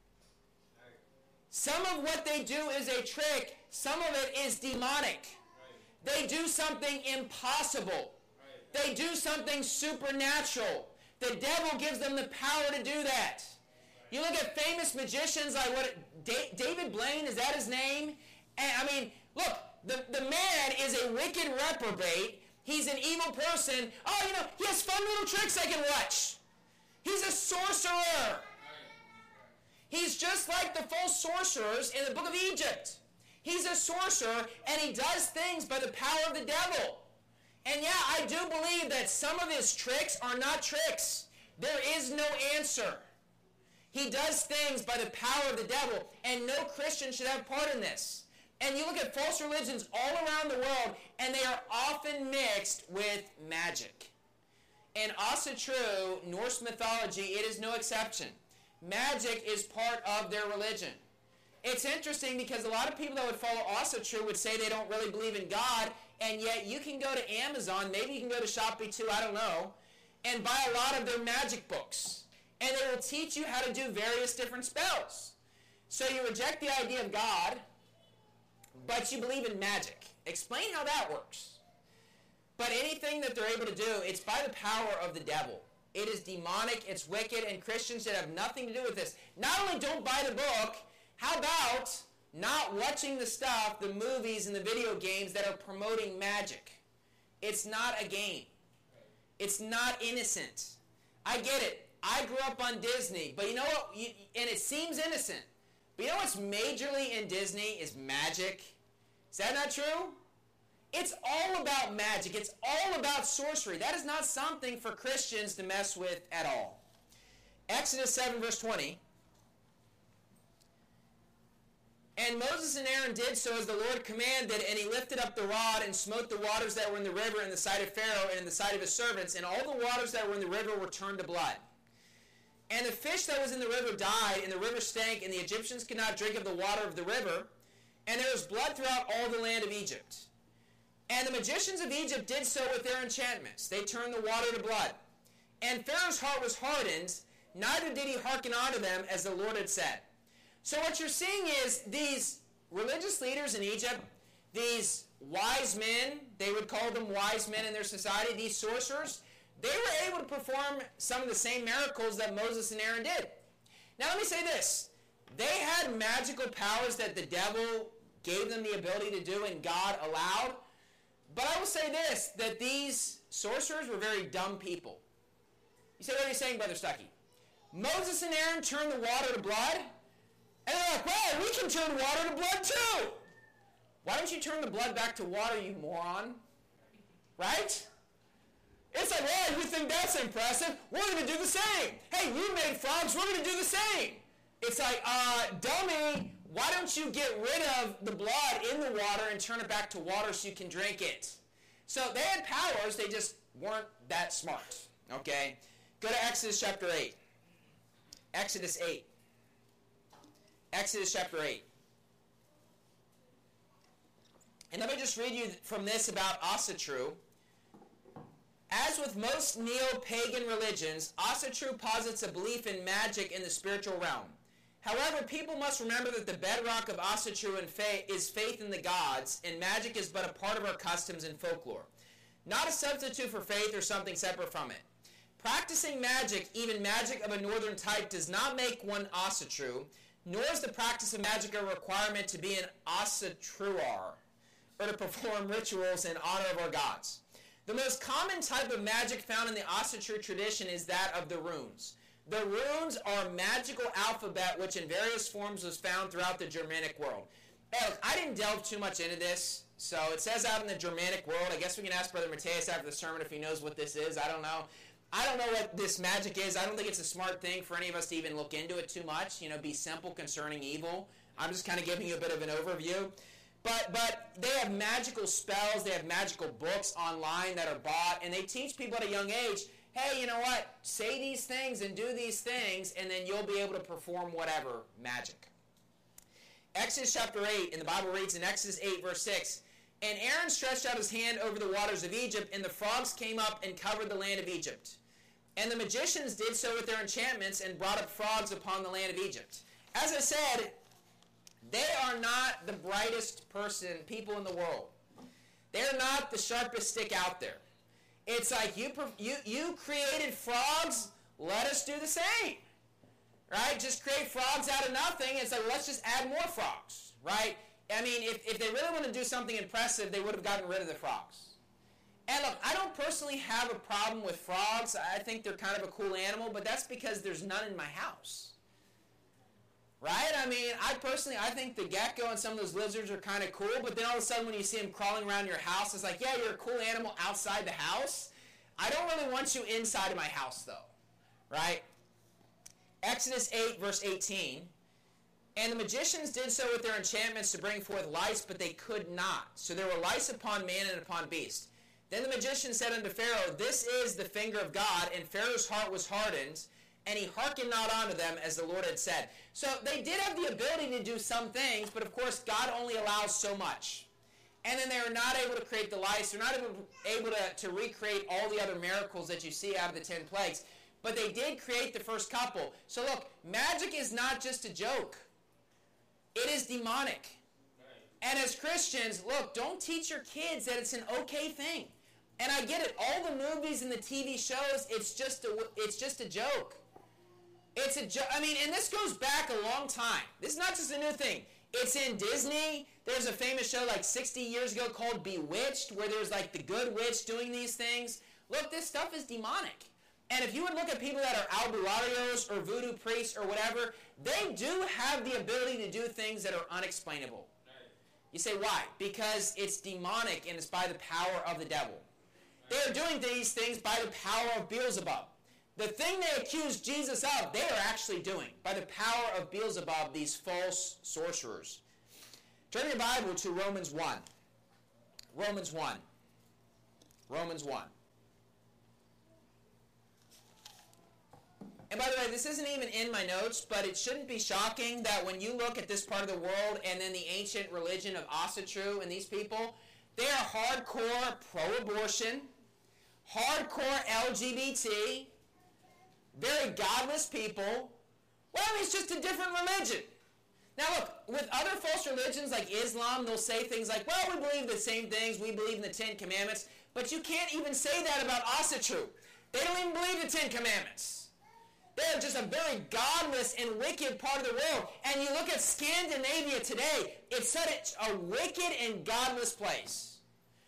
Some of what they do is a trick. Some of it is demonic. They do something impossible. They do something supernatural. The devil gives them the power to do that. You look at famous magicians like David Blaine, is that his name? And I mean, look, the man is a wicked reprobate. He's an evil person. Oh, he has fun little tricks I can watch. He's a sorcerer. He's just like the false sorcerers in the book of Egypt. He's a sorcerer, and he does things by the power of the devil. And yeah, I do believe that some of his tricks are not tricks. There is no answer. He does things by the power of the devil, and no Christian should have part in this. And you look at false religions all around the world, and they are often mixed with magic. In Asatru, Norse mythology, it is no exception. Magic is part of their religion. It's interesting because a lot of people that would follow Asatru would say they don't really believe in God, and yet you can go to Amazon, maybe you can go to Shopee too, I don't know, and buy a lot of their magic books. And they will teach you how to do various different spells. So you reject the idea of God, but you believe in magic. Explain how that works. But anything that they're able to do, it's by the power of the devil. It is demonic, it's wicked, and Christians should have nothing to do with this. Not only don't buy the book, how about not watching the stuff, the movies and the video games that are promoting magic? It's not a game. It's not innocent. I get it. I grew up on Disney, but you know what? And it seems innocent. But you know what's majorly in Disney is magic? Is that not true? It's all about magic. It's all about sorcery. That is not something for Christians to mess with at all. Exodus 7, verse 20. And Moses and Aaron did so as the Lord commanded, and he lifted up the rod and smote the waters that were in the river in the sight of Pharaoh and in the sight of his servants, and all the waters that were in the river were turned to blood. And the fish that was in the river died, and the river stank, and the Egyptians could not drink of the water of the river, and there was blood throughout all the land of Egypt. And the magicians of Egypt did so with their enchantments. They turned the water to blood. And Pharaoh's heart was hardened, neither did he hearken unto them as the Lord had said. So what you're seeing is these religious leaders in Egypt, these wise men, they would call them wise men in their society, these sorcerers, they were able to perform some of the same miracles that Moses and Aaron did. Now let me say this. They had magical powers that the devil gave them the ability to do and God allowed. But I will say this, that these sorcerers were very dumb people. You say, what are you saying, Brother Stuckey? Moses and Aaron turned the water to blood? And they're like, well, we can turn water to blood too. Why don't you turn the blood back to water, you moron? Right? It's like, well, you think that's impressive? We're going to do the same. Hey, you made frogs, we're going to do the same. It's like, dummy, why don't you get rid of the blood in the water and turn it back to water so you can drink it? So they had powers, they just weren't that smart. Okay? Go to Exodus chapter 8. Exodus 8. Exodus chapter 8. And let me just read you from this about Asatru. As with most neo-pagan religions, Asatru posits a belief in magic in the spiritual realm. However, people must remember that the bedrock of Asatru is faith in the gods, and magic is but a part of our customs and folklore, not a substitute for faith or something separate from it. Practicing magic, even magic of a northern type, does not make one Asatru, nor is the practice of magic a requirement to be an Asatruar, or to perform rituals in honor of our gods. The most common type of magic found in the Asatru tradition is that of the runes. The runes are a magical alphabet which in various forms was found throughout the Germanic world. Hey, look, I didn't delve too much into this, so it says out in the Germanic world. I guess we can ask Brother Mateus after the sermon if he knows what this is. I don't know. I don't know what this magic is. I don't think it's a smart thing for any of us to even look into it too much. Be simple concerning evil. I'm just kind of giving you a bit of an overview. But they have magical spells, they have magical books online that are bought, and they teach people at a young age, hey, you know what? Say these things and do these things, and then you'll be able to perform whatever magic. Exodus chapter 8, and the Bible reads in Exodus 8, verse 6, and Aaron stretched out his hand over the waters of Egypt, and the frogs came up and covered the land of Egypt. And the magicians did so with their enchantments and brought up frogs upon the land of Egypt. As I said, they are not the brightest people in the world. They're not the sharpest stick out there. It's like, you created frogs, let us do the same. Right? Just create frogs out of nothing. It's like, let's just add more frogs. Right? I mean, if they really want to do something impressive, they would have gotten rid of the frogs. And look, I don't personally have a problem with frogs. I think they're kind of a cool animal, but that's because there's none in my house. Right? I mean, I think the gecko and some of those lizards are kind of cool, but then all of a sudden when you see them crawling around your house, it's like, yeah, you're a cool animal outside the house. I don't really want you inside of my house, though. Right? Exodus 8, verse 18. And the magicians did so with their enchantments to bring forth lice, but they could not. So there were lice upon man and upon beast. Then the magician said unto Pharaoh, this is the finger of God, and Pharaoh's heart was hardened, and he hearkened not unto them as the Lord had said. So they did have the ability to do some things, but of course God only allows so much. And then they are not able to create the lice. They're not able to recreate all the other miracles that you see out of the 10 plagues. But they did create the first couple. So look, magic is not just a joke. It is demonic. And as Christians, look, don't teach your kids that it's an okay thing. And I get it. All the movies and the TV shows, it's just a joke. It's a joke. I mean, and this goes back a long time. This is not just a new thing. It's in Disney. There's a famous show like 60 years ago called Bewitched, where there's like the good witch doing these things. Look, this stuff is demonic. And if you would look at people that are albularrios or voodoo priests or whatever, they do have the ability to do things that are unexplainable. You say, why? Because it's demonic and it's by the power of the devil. They are doing these things by the power of Beelzebub. The thing they accused Jesus of, they are actually doing by the power of Beelzebub, these false sorcerers. Turn your Bible to Romans 1. Romans 1. Romans 1. And by the way, this isn't even in my notes, but it shouldn't be shocking that when you look at this part of the world and then the ancient religion of Asatru and these people, they are hardcore pro-abortion, hardcore LGBT, very godless people. Well, I mean, it's just a different religion. Now look, with other false religions like Islam, they'll say things like, well, we believe the same things, we believe in the 10 Commandments, but you can't even say that about Asatru. They don't even believe the 10 Commandments. They're just a very godless and wicked part of the world. And you look at Scandinavia today, it's such a wicked and godless place.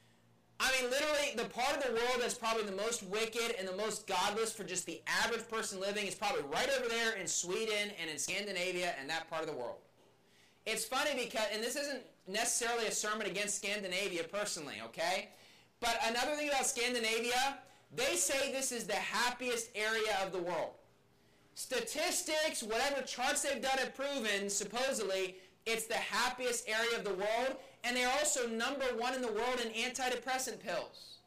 I mean, literally, the part of the world that's probably the most wicked and the most godless for just the average person living is probably right over there in Sweden and in Scandinavia and that part of the world. It's funny because, and this isn't necessarily a sermon against Scandinavia personally, okay? But another thing about Scandinavia, they say this is the happiest area of the world. Statistics, whatever charts they've done have proven, supposedly, it's the happiest area of the world, and they're also number one in the world in antidepressant pills.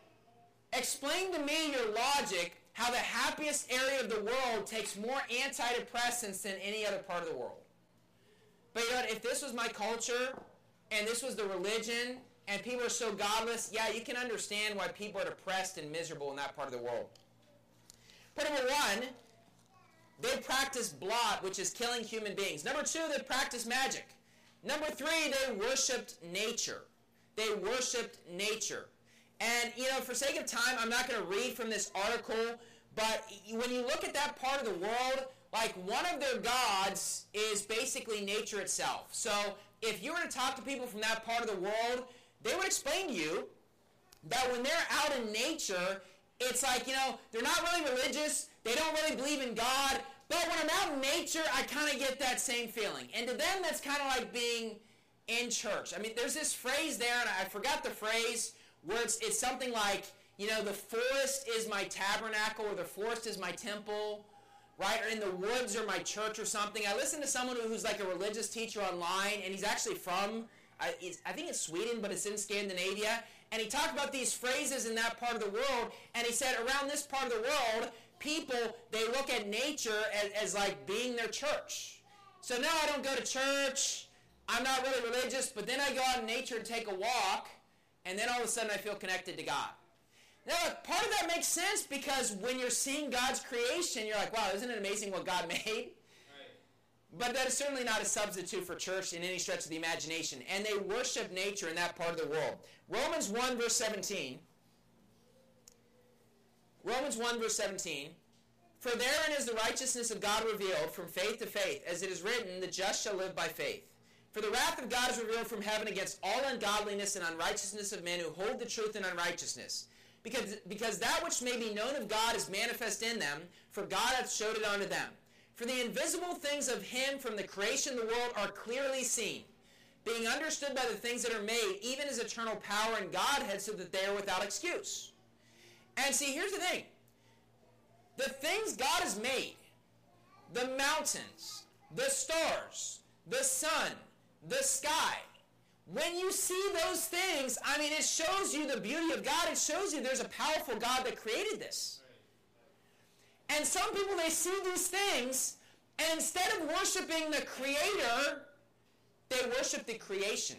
Explain to me your logic how the happiest area of the world takes more antidepressants than any other part of the world. But you know what, if this was my culture, and this was the religion, and people are so godless, yeah, you can understand why people are depressed and miserable in that part of the world. Point number one, they practice blot, which is killing human beings. Number two, they practice magic. Number three, they worshipped nature. They worshipped nature. And, you know, for sake of time, I'm not going to read from this article, but when you look at that part of the world, like one of their gods is basically nature itself. So if you were to talk to people from that part of the world, they would explain to you that when they're out in nature, it's like, you know, they're not really religious, they don't really believe in God, but when I'm out in nature, I kind of get that same feeling. And to them, that's kind of like being in church. I mean, there's this phrase there, and I forgot the phrase, where it's something like, you know, the forest is my tabernacle, or the forest is my temple, right? Or in the woods are my church or something. I listened to someone who's like a religious teacher online, and he's actually from, I think it's Sweden, but it's in Scandinavia. And he talked about these phrases in that part of the world, and he said around this part of the world, people, they look at nature as like being their church. So no, I don't go to church, I'm not really religious, but then I go out in nature and take a walk, and then all of a sudden I feel connected to God. Now, part of that makes sense because when you're seeing God's creation, you're like, wow, isn't it amazing what God made? Right. But that is certainly not a substitute for church in any stretch of the imagination. And they worship nature in that part of the world. Romans 1, verse 17. Romans 1, verse 17. For therein is the righteousness of God revealed from faith to faith, as it is written, the just shall live by faith. For the wrath of God is revealed from heaven against all ungodliness and unrighteousness of men who hold the truth in unrighteousness. Because that which may be known of God is manifest in them, for God hath showed it unto them. For the invisible things of him from the creation of the world are clearly seen, being understood by the things that are made, even his eternal power and Godhead, so that they are without excuse. And see, here's the thing. The things God has made, the mountains, the stars, the sun, the sky, when you see those things, I mean, it shows you the beauty of God. It shows you there's a powerful God that created this. And some people, they see these things, and instead of worshiping the Creator, they worship the creation.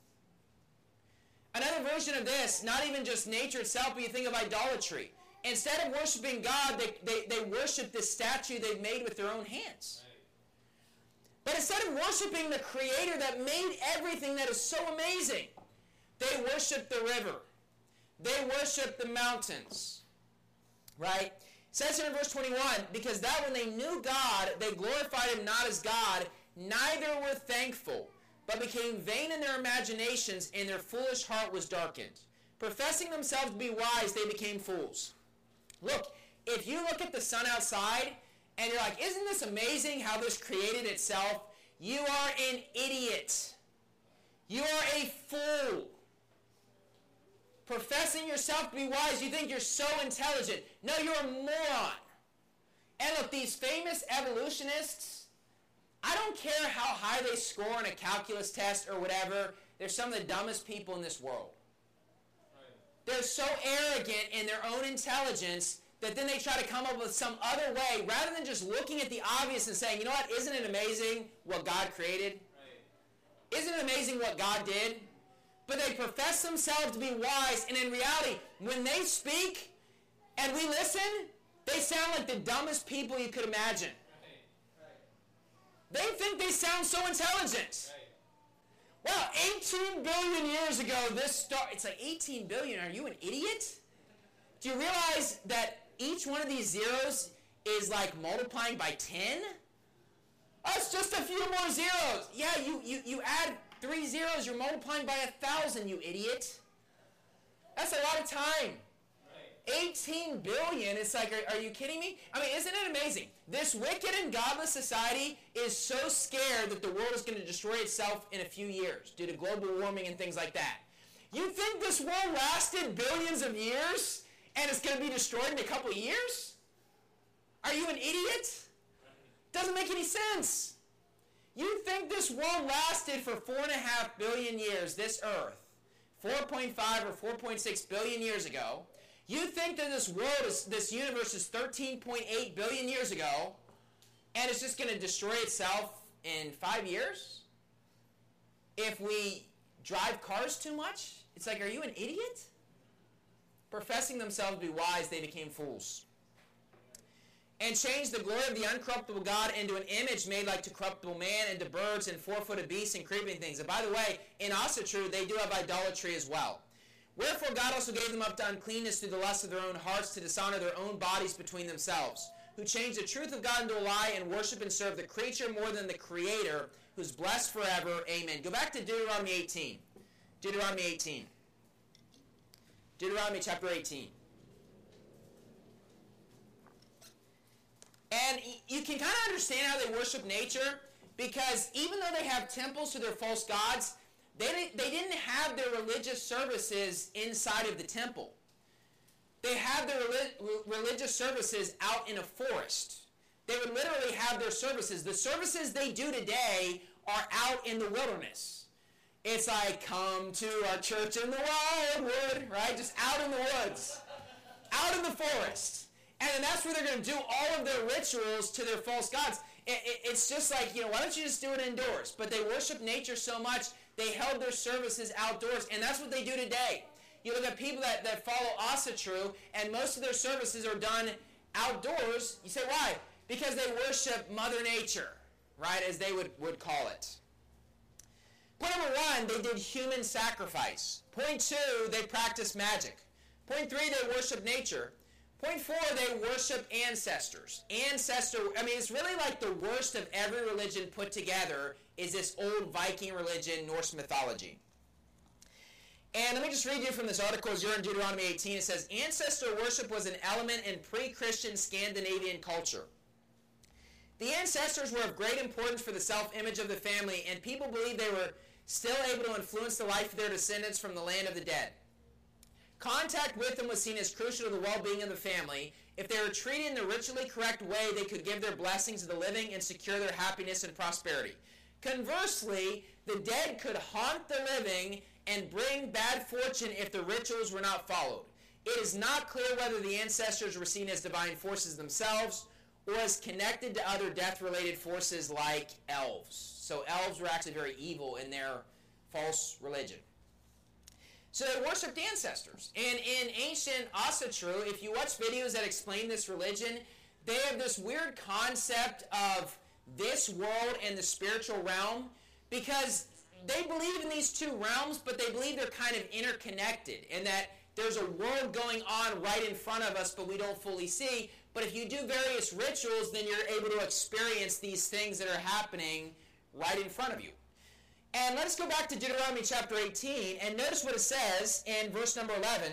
Another version of this, not even just nature itself, but you think of idolatry. Instead of worshiping God, they worship this statue they've made with their own hands. But instead of worshiping the Creator that made everything that is so amazing, they worship the river. They worship the mountains. Right? It says here in verse 21, because that when they knew God, they glorified him not as God, neither were thankful, but became vain in their imaginations, and their foolish heart was darkened. Professing themselves to be wise, they became fools. Look, if you look at the sun outside, and you're like, isn't this amazing how this created itself? You are an idiot. You are a fool. Professing yourself to be wise, you think you're so intelligent. No, you're a moron. And look, these famous evolutionists, I don't care how high they score on a calculus test or whatever, they're some of the dumbest people in this world. They're so arrogant in their own intelligence that then they try to come up with some other way rather than just looking at the obvious and saying, you know what, isn't it amazing what God created? Right. Isn't it amazing what God did? But they profess themselves to be wise, and in reality, when they speak and we listen, they sound like the dumbest people you could imagine. Right. Right. They think they sound so intelligent. Right. Wow, 18 billion years ago, this star, it's like 18 billion, are you an idiot? Do you realize that each one of these zeros is like multiplying by 10? That's just a few more zeros. Yeah, you add 3 zeros, you're multiplying by 1,000, you idiot. That's a lot of time. 18 billion, it's like, are you kidding me? I mean, isn't it amazing? This wicked and godless society is so scared that the world is going to destroy itself in a few years due to global warming and things like that. You think this world lasted billions of years and it's going to be destroyed in a couple of years? Are you an idiot? Doesn't make any sense. You think this world lasted for 4.5 billion years, this earth, 4.5 or 4.6 billion years ago. You think that this universe is 13.8 billion years ago, and it's just going to destroy itself in 5 years? If we drive cars too much? It's like, are you an idiot? Professing themselves to be wise, they became fools. And changed the glory of the uncorruptible God into an image made like to corruptible man, and to birds and four-footed beasts and creeping things. And by the way, in Asatru, they do have idolatry as well. Wherefore God also gave them up to uncleanness through the lust of their own hearts, to dishonor their own bodies between themselves, who changed the truth of God into a lie, and worship and serve the creature more than the Creator, who's blessed forever. Amen. Go back to Deuteronomy 18. Deuteronomy 18. Deuteronomy chapter 18. And you can kind of understand how they worship nature, because even though they have temples to their false gods, they didn't have their religious services inside of the temple. They had their religious services out in a forest. They would literally have their services. The services they do today are out in the wilderness. It's like, come to our church in the wildwood, right? Just out in the woods, out in the forest. And then that's where they're going to do all of their rituals to their false gods. It's just like, why don't you just do it indoors? But they worship nature so much, they held their services outdoors, and that's what they do today. You look at people that follow Asatru, and most of their services are done outdoors. You say, why? Because they worship Mother Nature, right, as they would call it. Point number 1, they did human sacrifice. Point 2, they practiced magic. Point 3, they worship nature. Point 4, they worship ancestors. It's really like the worst of every religion put together is this old Viking religion, Norse mythology. And let me just read you from this article as you're in Deuteronomy 18. It says, ancestor worship was an element in pre-Christian Scandinavian culture. The ancestors were of great importance for the self-image of the family, and people believed they were still able to influence the life of their descendants from the land of the dead. Contact with them was seen as crucial to the well-being of the family. If they were treated in the ritually correct way, they could give their blessings to the living and secure their happiness and prosperity. Conversely, the dead could haunt the living and bring bad fortune if the rituals were not followed. It is not clear whether the ancestors were seen as divine forces themselves or as connected to other death-related forces like elves. So elves were actually very evil in their false religion. So they worshipped ancestors. And in ancient Asatru, if you watch videos that explain this religion, they have this weird concept of this world and the spiritual realm, because they believe in these two realms, but they believe they're kind of interconnected, and that there's a world going on right in front of us, but we don't fully see. But if you do various rituals, then you're able to experience these things that are happening right in front of you. And let's go back to Deuteronomy chapter 18, and notice what it says in verse number 11.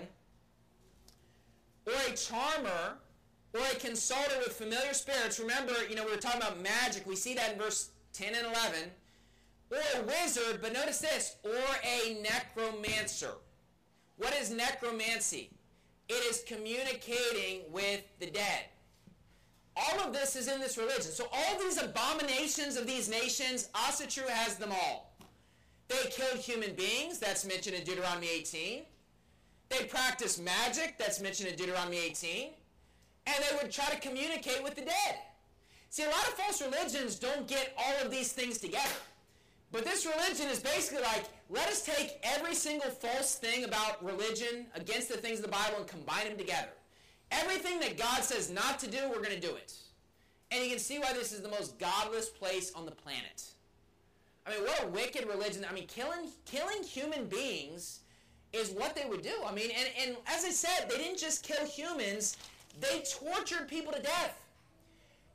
Or a charmer, or a consulter with familiar spirits. Remember, we were talking about magic. We see that in verse 10 and 11. Or a wizard, but notice this, or a necromancer. What is necromancy? It is communicating with the dead. All of this is in this religion. So all these abominations of these nations, Asatru has them all. They killed human beings, that's mentioned in Deuteronomy 18. They practiced magic, that's mentioned in Deuteronomy 18. And they would try to communicate with the dead. See, a lot of false religions don't get all of these things together. But this religion is basically like, let us take every single false thing about religion against the things of the Bible and combine them together. Everything that God says not to do, we're going to do it. And you can see why this is the most godless place on the planet. What a wicked religion. Killing human beings is what they would do. And as I said, they didn't just kill humans, they tortured people to death.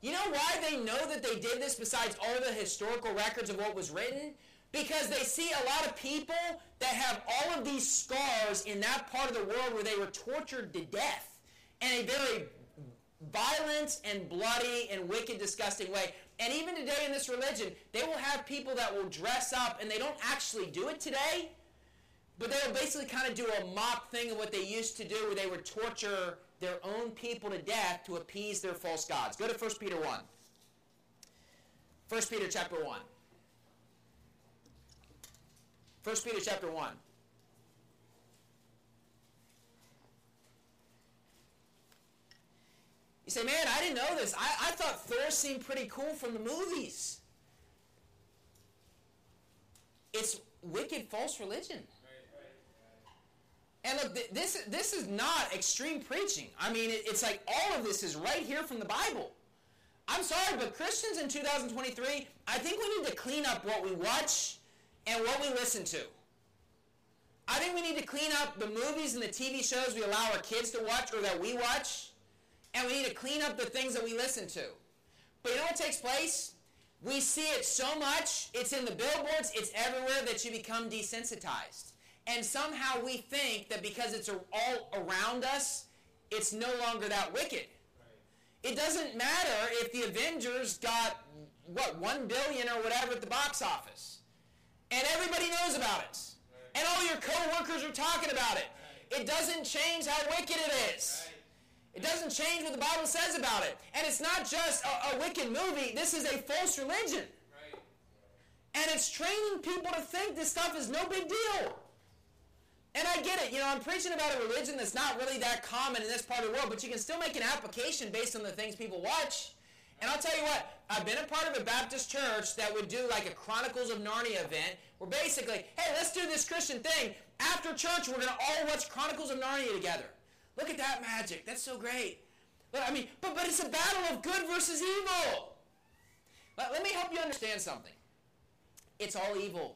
You know why they know that they did this besides all the historical records of what was written? Because they see a lot of people that have all of these scars in that part of the world where they were tortured to death in a very violent and bloody and wicked, disgusting way. And even today in this religion, they will have people that will dress up, and they don't actually do it today, but they will basically kind of do a mock thing of what they used to do, where they would torture their own people to death to appease their false gods. Go to 1 Peter 1. 1 Peter chapter 1. 1 Peter chapter 1. You say, man, I didn't know this. I thought Thor seemed pretty cool from the movies. It's wicked false religion. And look, this is not extreme preaching. I mean, it's like all of this is right here from the Bible. I'm sorry, but Christians in 2023, I think we need to clean up what we watch and what we listen to. I think we need to clean up the movies and the TV shows we allow our kids to watch or that we watch. And we need to clean up the things that we listen to. But you know what takes place? We see it so much, it's in the billboards, it's everywhere, that you become desensitized. And somehow we think that because it's all around us, it's no longer that wicked. Right. It doesn't matter if the Avengers got, $1 billion or whatever at the box office. And everybody knows about it. Right. And all your co-workers are talking about it. Right. It doesn't change how wicked it is. Right. It doesn't change what the Bible says about it. And it's not just a wicked movie. This is a false religion. Right. And it's training people to think this stuff is no big deal. And I get it. You know, I'm preaching about a religion that's not really that common in this part of the world, but you can still make an application based on the things people watch. And I'll tell you what, I've been a part of a Baptist church that would do like a Chronicles of Narnia event, where basically, hey, let's do this Christian thing. After church, we're going to all watch Chronicles of Narnia together. Look at that magic. That's so great. But, I mean, but it's a battle of good versus evil. Let me help you understand something. It's all evil.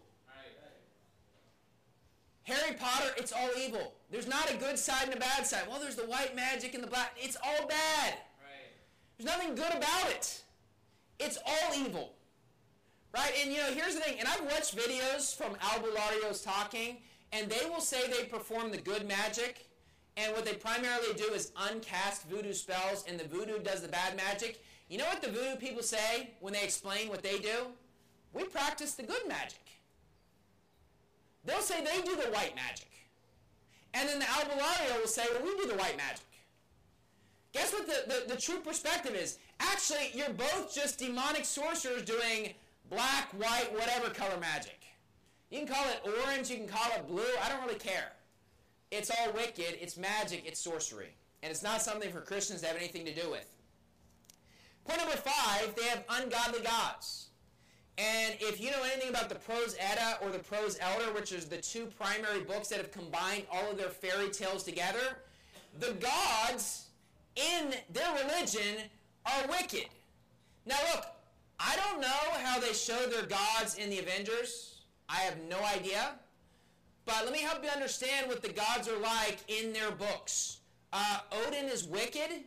Harry Potter, it's all evil. There's not a good side and a bad side. Well, there's the white magic and the black. It's all bad. Right. There's nothing good about it. It's all evil. Right? And, you know, here's the thing. And I've watched videos from Albulario's talking, and they will say they perform the good magic, and what they primarily do is uncast voodoo spells, and the voodoo does the bad magic. You know what the voodoo people say when they explain what they do? We practice the good magic. They'll say they do the white magic. And then the Albulario will say, well, we do the white magic. Guess what the true perspective is? Actually, you're both just demonic sorcerers doing black, white, whatever color magic. You can call it orange, you can call it blue, I don't really care. It's all wicked, it's magic, it's sorcery. And it's not something for Christians to have anything to do with. Point number 5, they have ungodly gods. And if you know anything about the Prose Edda or the Prose Elder, which is the two primary books that have combined all of their fairy tales together, the gods in their religion are wicked. Now look, I don't know how they show their gods in the Avengers. I have no idea. But let me help you understand what the gods are like in their books. Odin is wicked.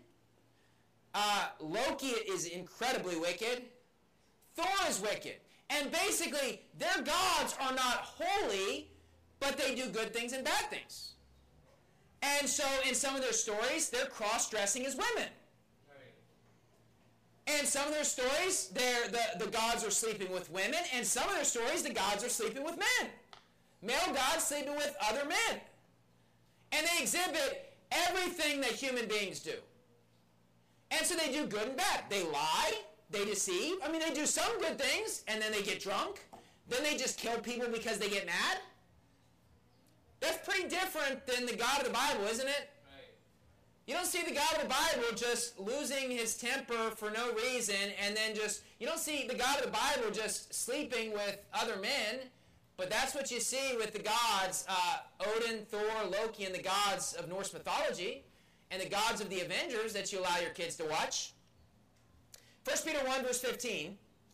Loki is incredibly wicked. Thor is wicked. And basically, their gods are not holy, but they do good things and bad things. And so in some of their stories, they're cross-dressing as women. And some of their stories, the gods are sleeping with women, and some of their stories, the gods are sleeping with men. Male gods sleeping with other men. And they exhibit everything that human beings do. And so they do good and bad. They lie. They deceive. I mean, they do some good things, and then they get drunk. Then they just kill people because they get mad. That's pretty different than the God of the Bible, isn't it? Right. You don't see the God of the Bible just losing his temper for no reason, and then you don't see the God of the Bible just sleeping with other men, but that's what you see with the gods, Odin, Thor, Loki, and the gods of Norse mythology, and the gods of the Avengers that you allow your kids to watch. 1 Peter 1, verse 15.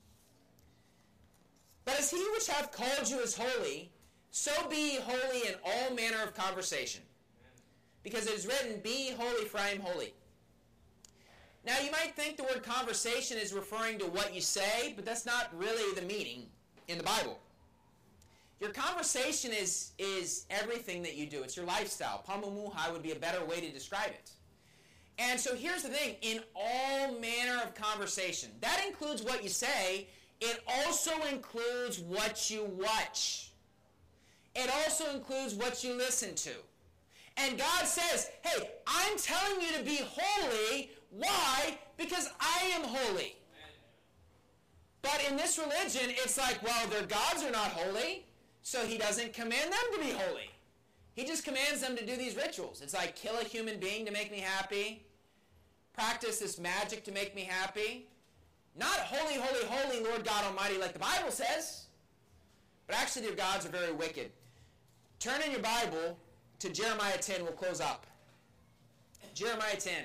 But as he which hath called you is holy, so be ye holy in all manner of conversation. Because it is written, be ye holy, for I am holy. Now, you might think the word conversation is referring to what you say, but that's not really the meaning in the Bible. Your conversation is everything that you do. It's your lifestyle. Pamumuhay would be a better way to describe it. And so here's the thing. In all manner of conversation, that includes what you say. It also includes what you watch. It also includes what you listen to. And God says, hey, I'm telling you to be holy. Why? Because I am holy. But in this religion, it's like, well, their gods are not holy, so he doesn't command them to be holy. He just commands them to do these rituals. It's like kill a human being to make me happy, practice this magic to make me happy. Not holy, holy, holy, Lord God Almighty, like the Bible says. But actually, their gods are very wicked. Turn in your Bible to Jeremiah 10. We'll close up. Jeremiah 10.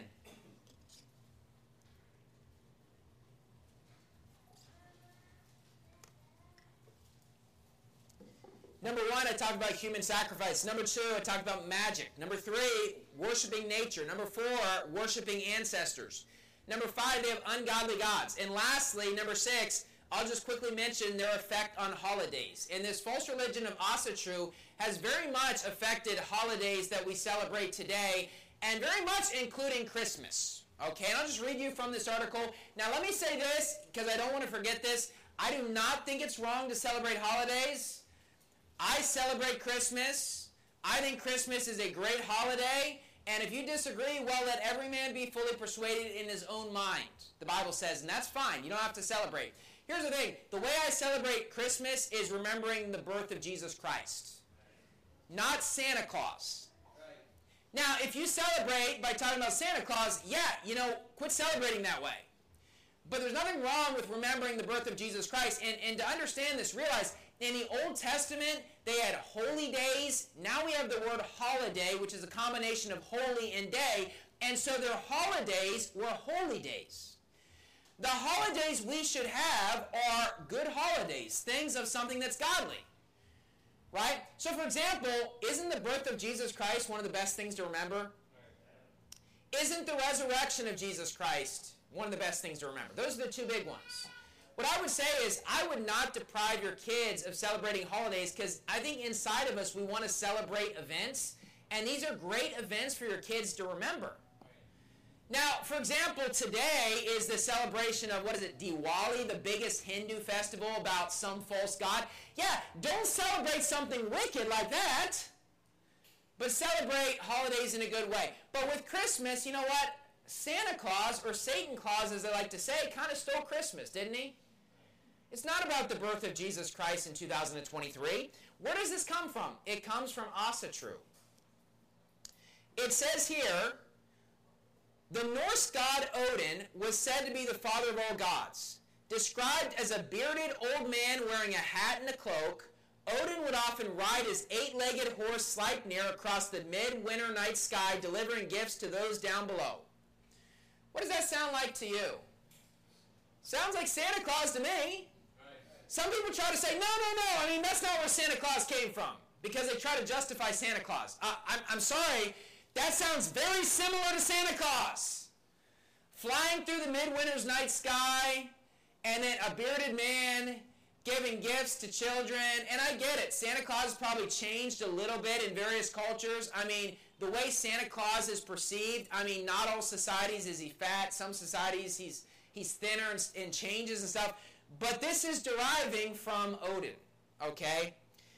Number 1, I talked about human sacrifice. Number 2, I talked about magic. Number 3, worshiping nature. Number 4, worshiping ancestors. Number 5, they have ungodly gods. And lastly, number 6, I'll just quickly mention their effect on holidays. And this false religion of Asatru has very much affected holidays that we celebrate today, and very much including Christmas. Okay, and I'll just read you from this article. Now let me say this, because I don't want to forget this. I do not think it's wrong to celebrate holidays. I celebrate Christmas. I think Christmas is a great holiday. And if you disagree, well, let every man be fully persuaded in his own mind, the Bible says. And that's fine. You don't have to celebrate. Here's the thing. The way I celebrate Christmas is remembering the birth of Jesus Christ, not Santa Claus. Now, if you celebrate by talking about Santa Claus, quit celebrating that way. But there's nothing wrong with remembering the birth of Jesus Christ. And to understand this, realize in the Old Testament, they had holy days. Now we have the word holiday, which is a combination of holy and day. And so their holidays were holy days. The holidays we should have are good holidays, things of something that's godly. Right? So for example, isn't the birth of Jesus Christ one of the best things to remember? Isn't the resurrection of Jesus Christ one of the best things to remember? Those are the two big ones. What I would say is I would not deprive your kids of celebrating holidays, because I think inside of us we want to celebrate events, and these are great events for your kids to remember. Now, for example, today is the celebration of, Diwali, the biggest Hindu festival about some false god. Yeah, don't celebrate something wicked like that, but celebrate holidays in a good way. But with Christmas, you know what? Santa Claus, or Satan Claus as they like to say, kind of stole Christmas, didn't he? It's not about the birth of Jesus Christ in 2023. Where does this come from? It comes from Asatru. It says here, the Norse god Odin was said to be the father of all gods. Described as a bearded old man wearing a hat and a cloak, Odin would often ride his 8-legged horse Sleipnir across the midwinter night sky, delivering gifts to those down below. What does that sound like to you? Sounds like Santa Claus to me. Some people try to say, no, that's not where Santa Claus came from, because they try to justify Santa Claus. I'm sorry, that sounds very similar to Santa Claus. Flying through the midwinter's night sky, and then a bearded man giving gifts to children. And I get it. Santa Claus has probably changed a little bit in various cultures. I mean, the way Santa Claus is perceived, not all societies is he fat. Some societies he's thinner and changes and stuff. But this is deriving from Odin, okay?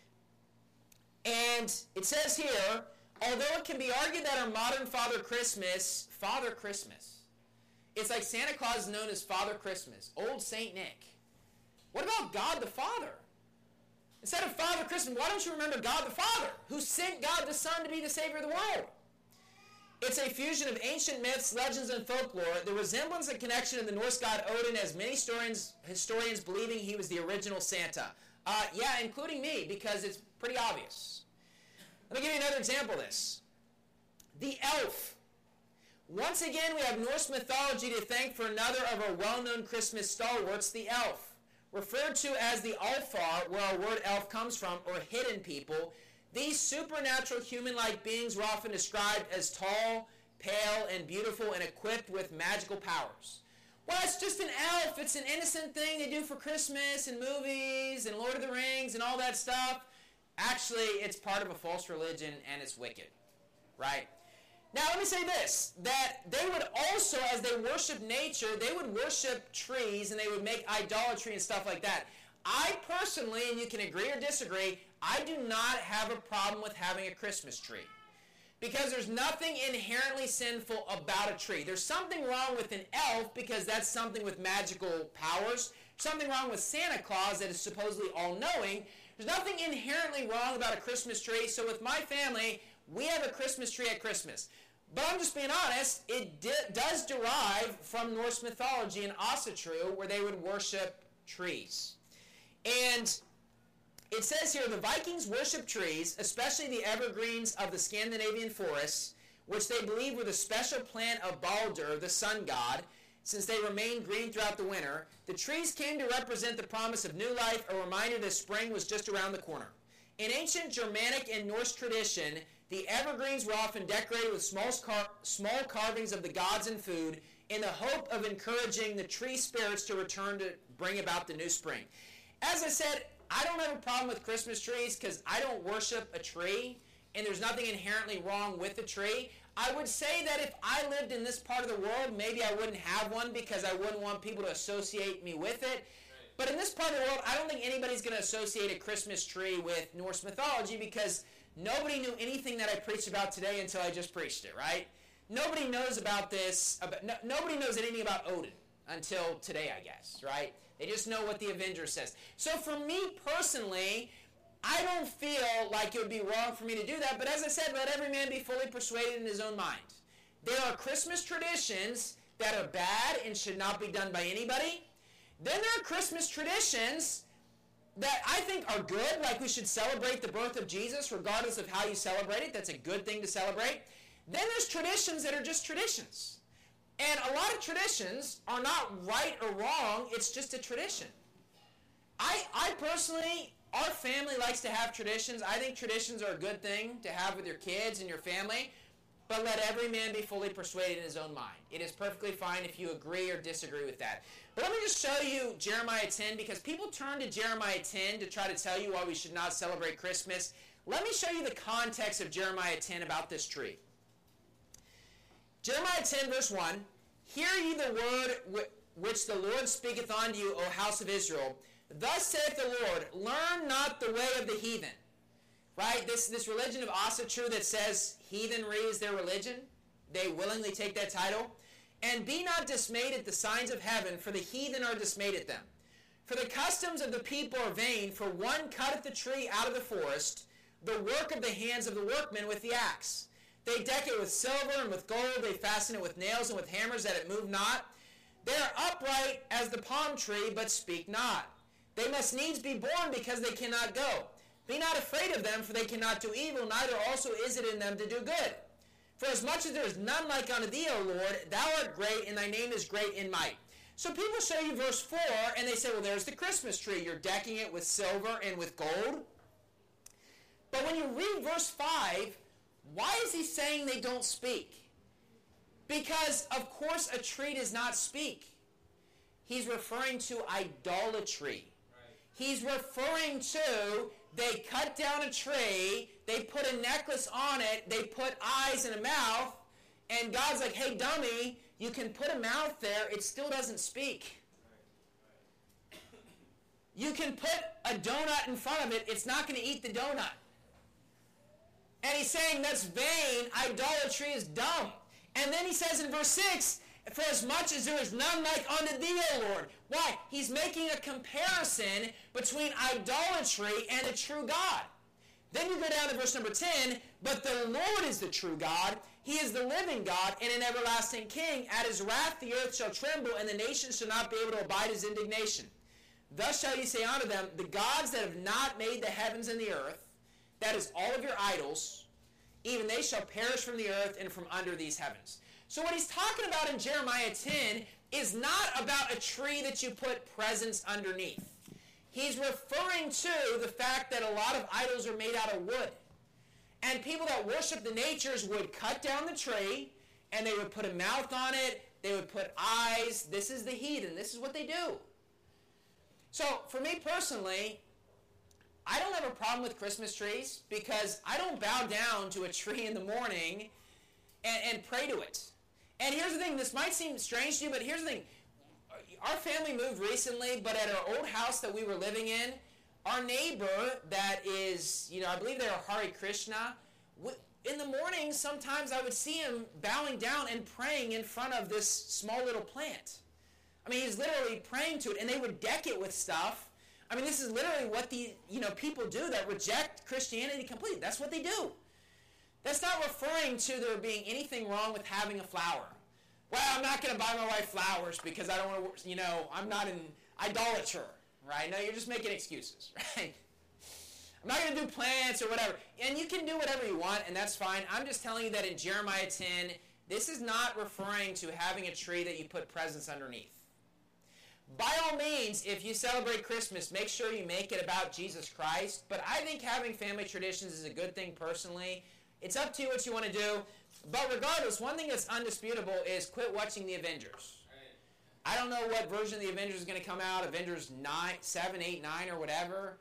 And it says here, although it can be argued that our modern Father Christmas, it's like Santa Claus is known as Father Christmas, Old Saint Nick. What about God the Father? Instead of Father Christmas, why don't you remember God the Father, who sent God the Son to be the Savior of the world? It's a fusion of ancient myths, legends, and folklore. The resemblance and connection of the Norse god Odin has many historians believing he was the original Santa. Yeah, including me, because it's pretty obvious. Let me give you another example of this. The elf. Once again, we have Norse mythology to thank for another of our well-known Christmas stalwarts, the elf. Referred to as the Alfar, where our word elf comes from, or hidden people, these supernatural human-like beings were often described as tall, pale and beautiful and equipped with magical powers. Well, it's just an elf. It's an innocent thing they do for Christmas and movies and Lord of the Rings and all that stuff. Actually, it's part of a false religion and it's wicked, right? Now, let me say this, that they would also, as they worship nature, they would worship trees and they would make idolatry and stuff like that. I personally, and you can agree or disagree, I do not have a problem with having a Christmas tree. Because there's nothing inherently sinful about a tree. There's something wrong with an elf because that's something with magical powers. Something wrong with Santa Claus that is supposedly all-knowing. There's nothing inherently wrong about a Christmas tree. So with my family, we have a Christmas tree at Christmas. But I'm just being honest, it does derive from Norse mythology and Asatru, where they would worship trees. And it says here, the Vikings worshiped trees, especially the evergreens of the Scandinavian forests, which they believed were the special plant of Baldur, the sun god, since they remained green throughout the winter. The trees came to represent the promise of new life, a reminder that spring was just around the corner. In ancient Germanic and Norse tradition, the evergreens were often decorated with small carvings of the gods and food in the hope of encouraging the tree spirits to return to bring about the new spring. As I said, I don't have a problem with Christmas trees because I don't worship a tree, and there's nothing inherently wrong with a tree. I would say that if I lived in this part of the world, maybe I wouldn't have one because I wouldn't want people to associate me with it. But in this part of the world, I don't think anybody's going to associate a Christmas tree with Norse mythology because nobody knew anything that I preached about today until I just preached it, right? Nobody knows about this. Nobody knows anything about Odin until today, I guess, right? They just know what the Avenger says. So for me personally, I don't feel like it would be wrong for me to do that. But as I said, let every man be fully persuaded in his own mind. There are Christmas traditions that are bad and should not be done by anybody. Then there are Christmas traditions that I think are good, like we should celebrate the birth of Jesus regardless of how you celebrate it. That's a good thing to celebrate. Then there's traditions that are just traditions. And a lot of traditions are not right or wrong. It's just a tradition. I personally, our family likes to have traditions. I think traditions are a good thing to have with your kids and your family. But let every man be fully persuaded in his own mind. It is perfectly fine if you agree or disagree with that. But let me just show you Jeremiah 10, because people turn to Jeremiah 10 to try to tell you why we should not celebrate Christmas. Let me show you the context of Jeremiah 10 about this tree. Jeremiah 10, verse 1, Hear ye the word which the Lord speaketh unto you, O house of Israel. Thus saith the Lord, learn not the way of the heathen. Right? This religion of Asatru that says heathenry is their religion. They willingly take that title. And be not dismayed at the signs of heaven, for the heathen are dismayed at them. For the customs of the people are vain, for one cutteth the tree out of the forest, the work of the hands of the workmen with the axe. They deck it with silver and with gold, they fasten it with nails and with hammers that it move not. They are upright as the palm tree, but speak not. They must needs be born because they cannot go. Be not afraid of them, for they cannot do evil, neither also is it in them to do good. For as much as there is none like unto thee, O Lord, thou art great, and thy name is great in might. So people show you verse 4, and they say, well, there's the Christmas tree. You're decking it with silver and with gold. But when you read verse 5, why is he saying they don't speak? Because, of course, a tree does not speak. He's referring to idolatry. Right. He's referring to, they cut down a tree, they put a necklace on it, they put eyes and a mouth, and God's like, hey, dummy, you can put a mouth there, it still doesn't speak. Right. You can put a donut in front of it, it's not going to eat the donut. And he's saying that's vain, idolatry is dumb. And then he says in verse 6, for as much as there is none like unto thee, O Lord. Why? He's making a comparison between idolatry and a true God. Then you go down to verse number 10, but the Lord is the true God. He is the living God and an everlasting King. At his wrath the earth shall tremble, and the nations shall not be able to abide his indignation. Thus shall ye say unto them, the gods that have not made the heavens and the earth, that is all of your idols, even they shall perish from the earth and from under these heavens. So what he's talking about in Jeremiah 10 is not about a tree that you put presents underneath. He's referring to the fact that a lot of idols are made out of wood. And people that worship the natures would cut down the tree, and they would put a mouth on it. They would put eyes. This is the heathen. This is what they do. So for me personally, I don't have a problem with Christmas trees because I don't bow down to a tree in the morning and pray to it. And here's the thing. This might seem strange to you, but here's the thing. Our family moved recently, but at our old house that we were living in, our neighbor that is, I believe they're Hare Krishna, in the morning, sometimes I would see him bowing down and praying in front of this small little plant. I mean, he's literally praying to it, and they would deck it with stuff. I mean, this is literally what the people do that reject Christianity completely. That's what they do. That's not referring to there being anything wrong with having a flower. Well, I'm not going to buy my wife flowers because I don't want to, I'm not an idolater, right? No, you're just making excuses, right? I'm not going to do plants or whatever. And you can do whatever you want, and that's fine. I'm just telling you that in Jeremiah 10, this is not referring to having a tree that you put presents underneath. By all means, if you celebrate Christmas, make sure you make it about Jesus Christ. But I think having family traditions is a good thing personally. It's up to you what you want to do. But regardless, one thing that's undisputable is quit watching the Avengers. I don't know what version of the Avengers is going to come out, Avengers 7, 8, 9, or whatever.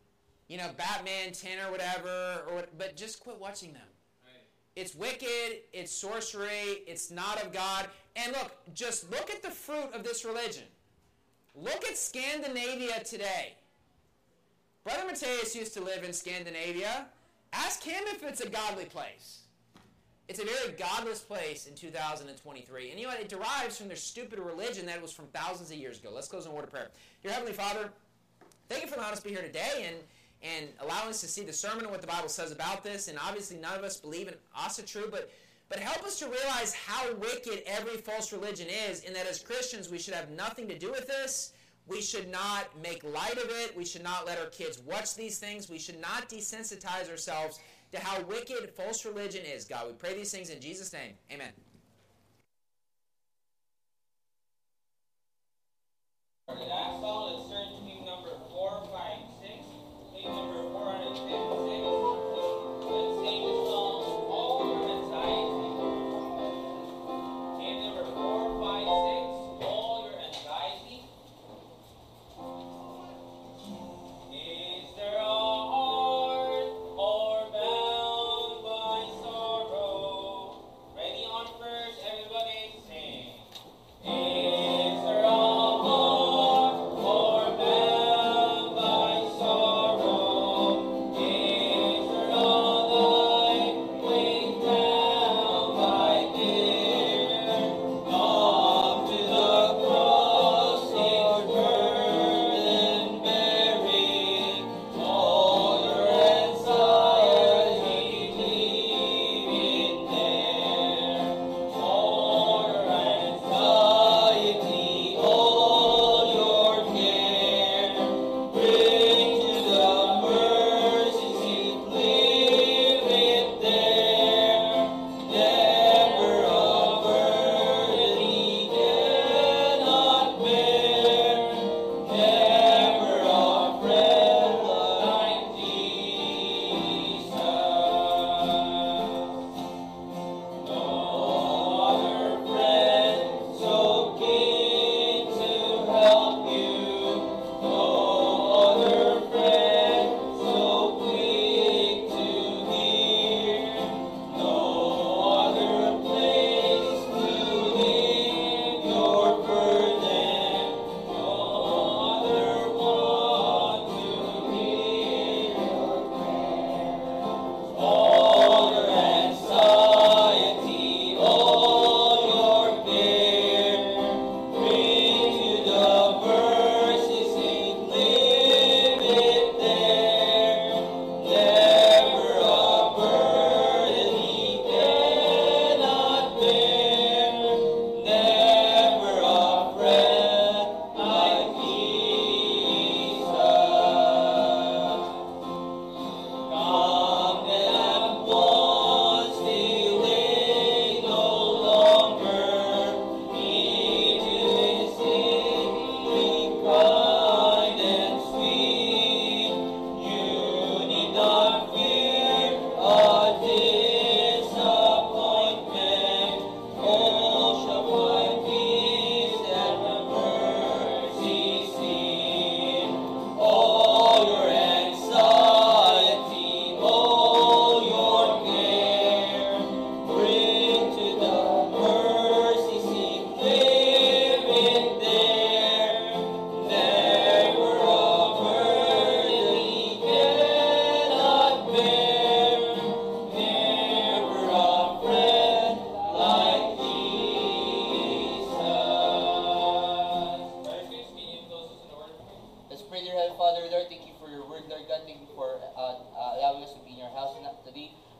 Batman 10 or whatever, but just quit watching them. Right. It's wicked, it's sorcery, it's not of God. And just look at the fruit of this religion. Look at Scandinavia today. Brother Matthias used to live in Scandinavia. Ask him if it's a godly place. It's a very godless place in 2023. And it derives from their stupid religion that was from thousands of years ago. Let's close in a word of prayer. Dear Heavenly Father, thank you for allowing us to be here today and allowing us to see the sermon and what the Bible says about this. And obviously none of us believe in Asatru, but help us to realize how wicked every false religion is, and that as Christians we should have nothing to do with this. We should not make light of it. We should not let our kids watch these things. We should not desensitize ourselves to how wicked false religion is. God, we pray these things in Jesus' name. Amen. For the last song, let's turn to hymn number 456. Hymn number 456. Let's sing the song, All Your Anxiety. Hymn number 456, All Your Anxiety. Is there a heart or bound by sorrow? Ready on first, everybody sing. Is there a heart or bound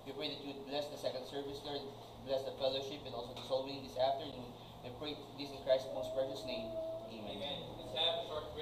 We pray that you would bless the second service, Lord, bless the fellowship, and also the soul winning this afternoon. We pray this in Christ's most precious name. Amen. Amen. Let's have a short